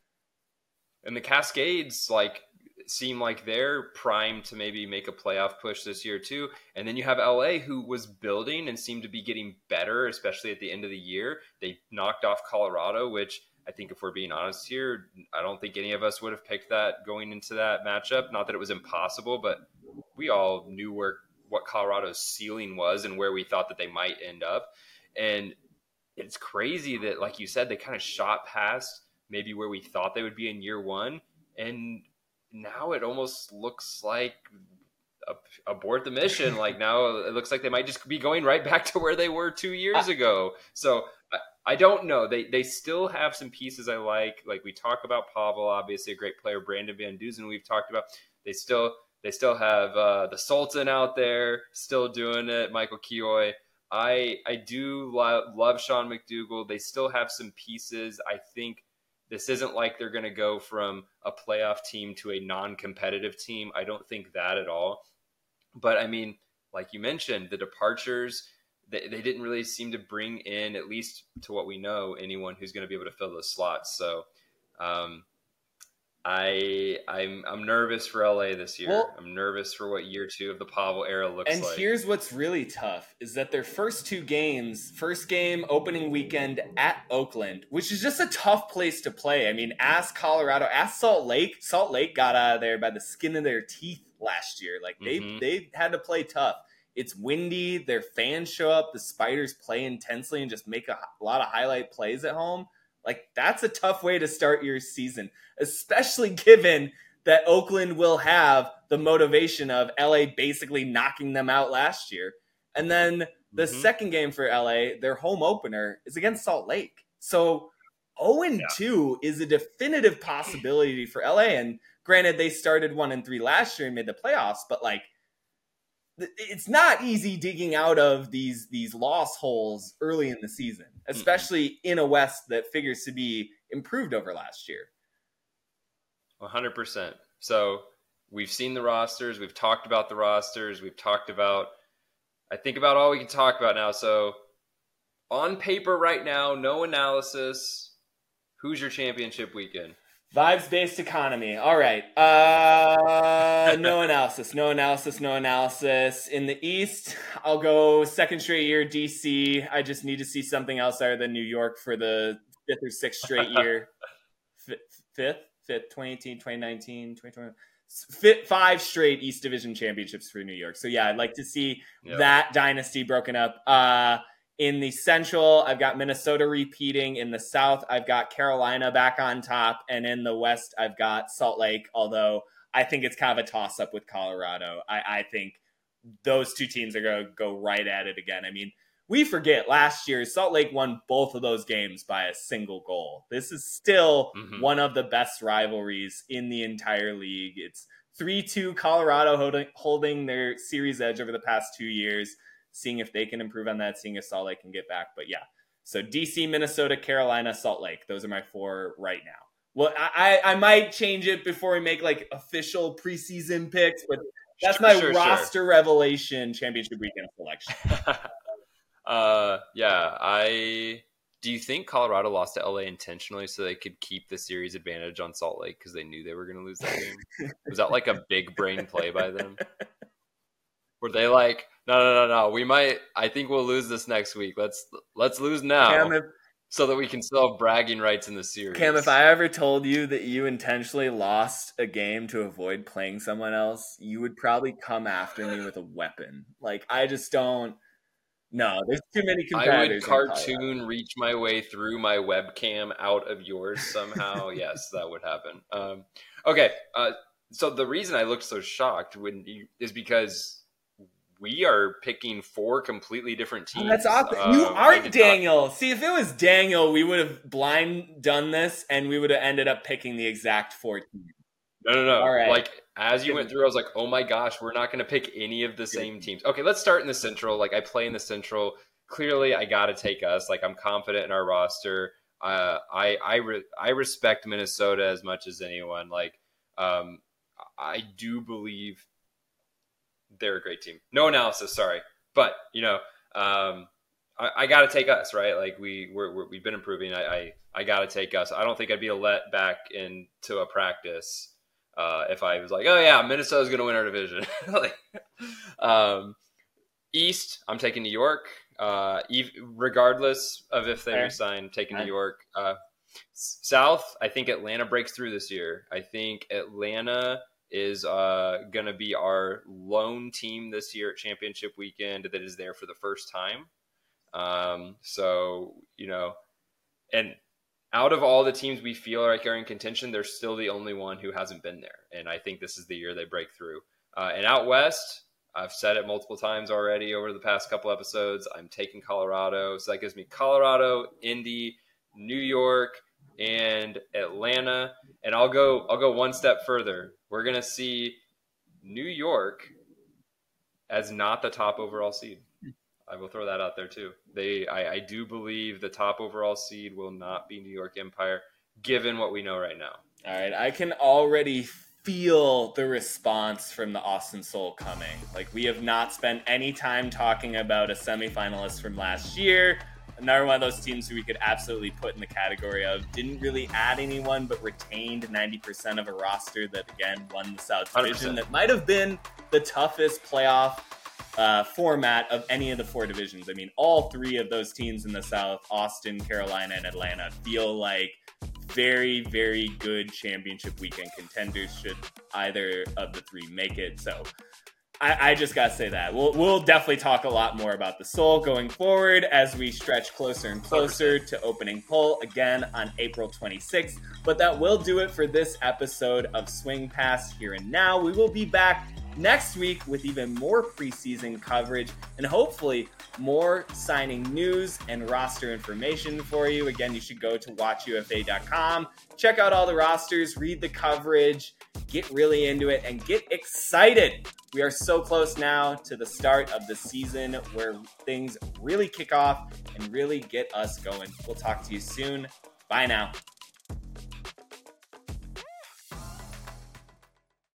Speaker 2: And the Cascades like seem like they're primed to maybe make a playoff push this year too. And then you have L A, who was building and seemed to be getting better, especially at the end of the year. They knocked off Colorado, which I think if we're being honest here, I don't think any of us would have picked that going into that matchup. Not that it was impossible, but we all knew where what Colorado's ceiling was and where we thought that they might end up. And it's crazy that, like you said, they kind of shot past maybe where we thought they would be in year one. And now it almost looks like a, abort the mission. Like now it looks like they might just be going right back to where they were two years ago. So I, I don't know. They they still have some pieces I like. Like we talk about Pavel, obviously a great player. Brandon Van Dusen we've talked about. They still they still have uh, the Sultan out there still doing it. Michael Keough. I I do love, love Sean McDougall. They still have some pieces. I think this isn't like they're going to go from a playoff team to a non-competitive team. I don't think that at all. But I mean, like you mentioned, the departures, they, they didn't really seem to bring in, at least to what we know, anyone who's going to be able to fill those slots. So um, I, I'm I'm nervous for L A this year. Well, I'm nervous for what year two of the Pavel era looks
Speaker 1: and
Speaker 2: like.
Speaker 1: And here's what's really tough is that their first two games, first game opening weekend at Oakland, which is just a tough place to play. I mean, ask Colorado, ask Salt Lake. Salt Lake got out of there by the skin of their teeth last year. Like they mm-hmm. they had to play tough. It's windy. Their fans show up. The Spiders play intensely and just make a, a lot of highlight plays at home. Like, that's a tough way to start your season, especially given that Oakland will have the motivation of L A basically knocking them out last year. And then the mm-hmm. second game for L A, their home opener, is against Salt Lake. So oh and two yeah. is a definitive possibility for L A. And granted, they started one and three last year and made the playoffs, but like, it's not easy digging out of these these loss holes early in the season, especially mm-hmm. in a West that figures to be improved over last year.
Speaker 2: one hundred percent. So we've seen the rosters. We've talked about the rosters. We've talked about, I think about all we can talk about now. So on paper right now, no analysis. Who's your championship weekend?
Speaker 1: Vibes-based economy. All right. Uh, no analysis. No analysis. No analysis. In the East, I'll go second straight year D C. I just need to see something else other than New York for the fifth or sixth straight year. F- fifth? Fifth, twenty eighteen, twenty nineteen, twenty twenty. Fit five straight East Division championships for New York. So yeah, I'd like to see yep. that dynasty broken up. Uh, in the Central, I've got Minnesota repeating. In the South, I've got Carolina back on top. And in the West, I've got Salt Lake, although I think it's kind of a toss-up with Colorado. I, I think those two teams are going to go right at it again. I mean, we forget last year, Salt Lake won both of those games by a single goal. This is still mm-hmm. one of the best rivalries in the entire league. It's three two Colorado holding, holding their series edge over the past two years, seeing if they can improve on that, seeing if Salt Lake can get back. But yeah, so D C, Minnesota, Carolina, Salt Lake. Those are my four right now. Well, I, I might change it before we make like official preseason picks, but that's sure, my sure, roster sure. revelation championship weekend selection.
Speaker 2: Uh, yeah, I, do you think Colorado lost to L A intentionally so they could keep the series advantage on Salt Lake because they knew they were going to lose that game? Was that like a big brain play by them? Were they like, no, no, no, no, we might, I think we'll lose this next week. Let's, let's lose now Cam, if, so that we can still have bragging rights in the series.
Speaker 1: Cam, if I ever told you that you intentionally lost a game to avoid playing someone else, you would probably come after me with a weapon. Like, I just don't. No, there's too many competitors.
Speaker 2: I would cartoon reach my way through my webcam out of yours somehow. Yes, that would happen. Um, okay, uh, so the reason I looked so shocked when you, is because we are picking four completely different teams.
Speaker 1: That's awesome. You um, aren't Daniel. Not... See, if it was Daniel, we would have blind done this, and we would have ended up picking the exact four teams.
Speaker 2: No, no, no. All right. Like, as you went through, I was like, oh my gosh, we're not going to pick any of the same teams. Okay, let's start in the Central. Like, I play in the Central. Clearly, I got to take us. Like, I'm confident in our roster. Uh, I I, re- I respect Minnesota as much as anyone. Like, um, I do believe they're a great team. No analysis, sorry. But, you know, um, I, I got to take us, right? Like, we, we're, we're, we've been improving. I, I, I got to take us. I don't think I'd be a let back into a practice Uh, if I was like, oh yeah, Minnesota's going to win our division. like, um, East, I'm taking New York. Uh, ev- regardless of if they resign, taking New York. Uh, South, I think Atlanta breaks through this year. I think Atlanta is uh, going to be our lone team this year at championship weekend that is there for the first time. Um, so, you know, and out of all the teams we feel like are in contention, they're still the only one who hasn't been there. And I think this is the year they break through. Uh, and out West, I've said it multiple times already over the past couple episodes, I'm taking Colorado. So that gives me Colorado, Indy, New York, and Atlanta. And I'll go, I'll go one step further. We're going to see New York as not the top overall seed. I will throw that out there too. They, I, I do believe the top overall seed will not be New York Empire, given what we know right now.
Speaker 1: All right, I can already feel the response from the Austin Soul coming. Like, we have not spent any time talking about a semifinalist from last year. Another one of those teams who we could absolutely put in the category of didn't really add anyone, but retained ninety percent of a roster that, again, won the South Division. That might have been the toughest playoff Uh, format of any of the four divisions. I mean, all three of those teams in the South, Austin, Carolina, and Atlanta, feel like very, very good championship weekend contenders should either of the three make it. So I, I just got to say that. We'll, we'll definitely talk a lot more about the Soul going forward as we stretch closer and closer to opening poll again on April twenty-sixth. But that will do it for this episode of Swing Pass Here and Now. We will be back next week with even more preseason coverage and hopefully more signing news and roster information for you. Again, you should go to watch U F A dot com, check out all the rosters, read the coverage, get really into it, and get excited. We are so close now to the start of the season where things really kick off and really get us going. We'll talk to you soon. Bye now.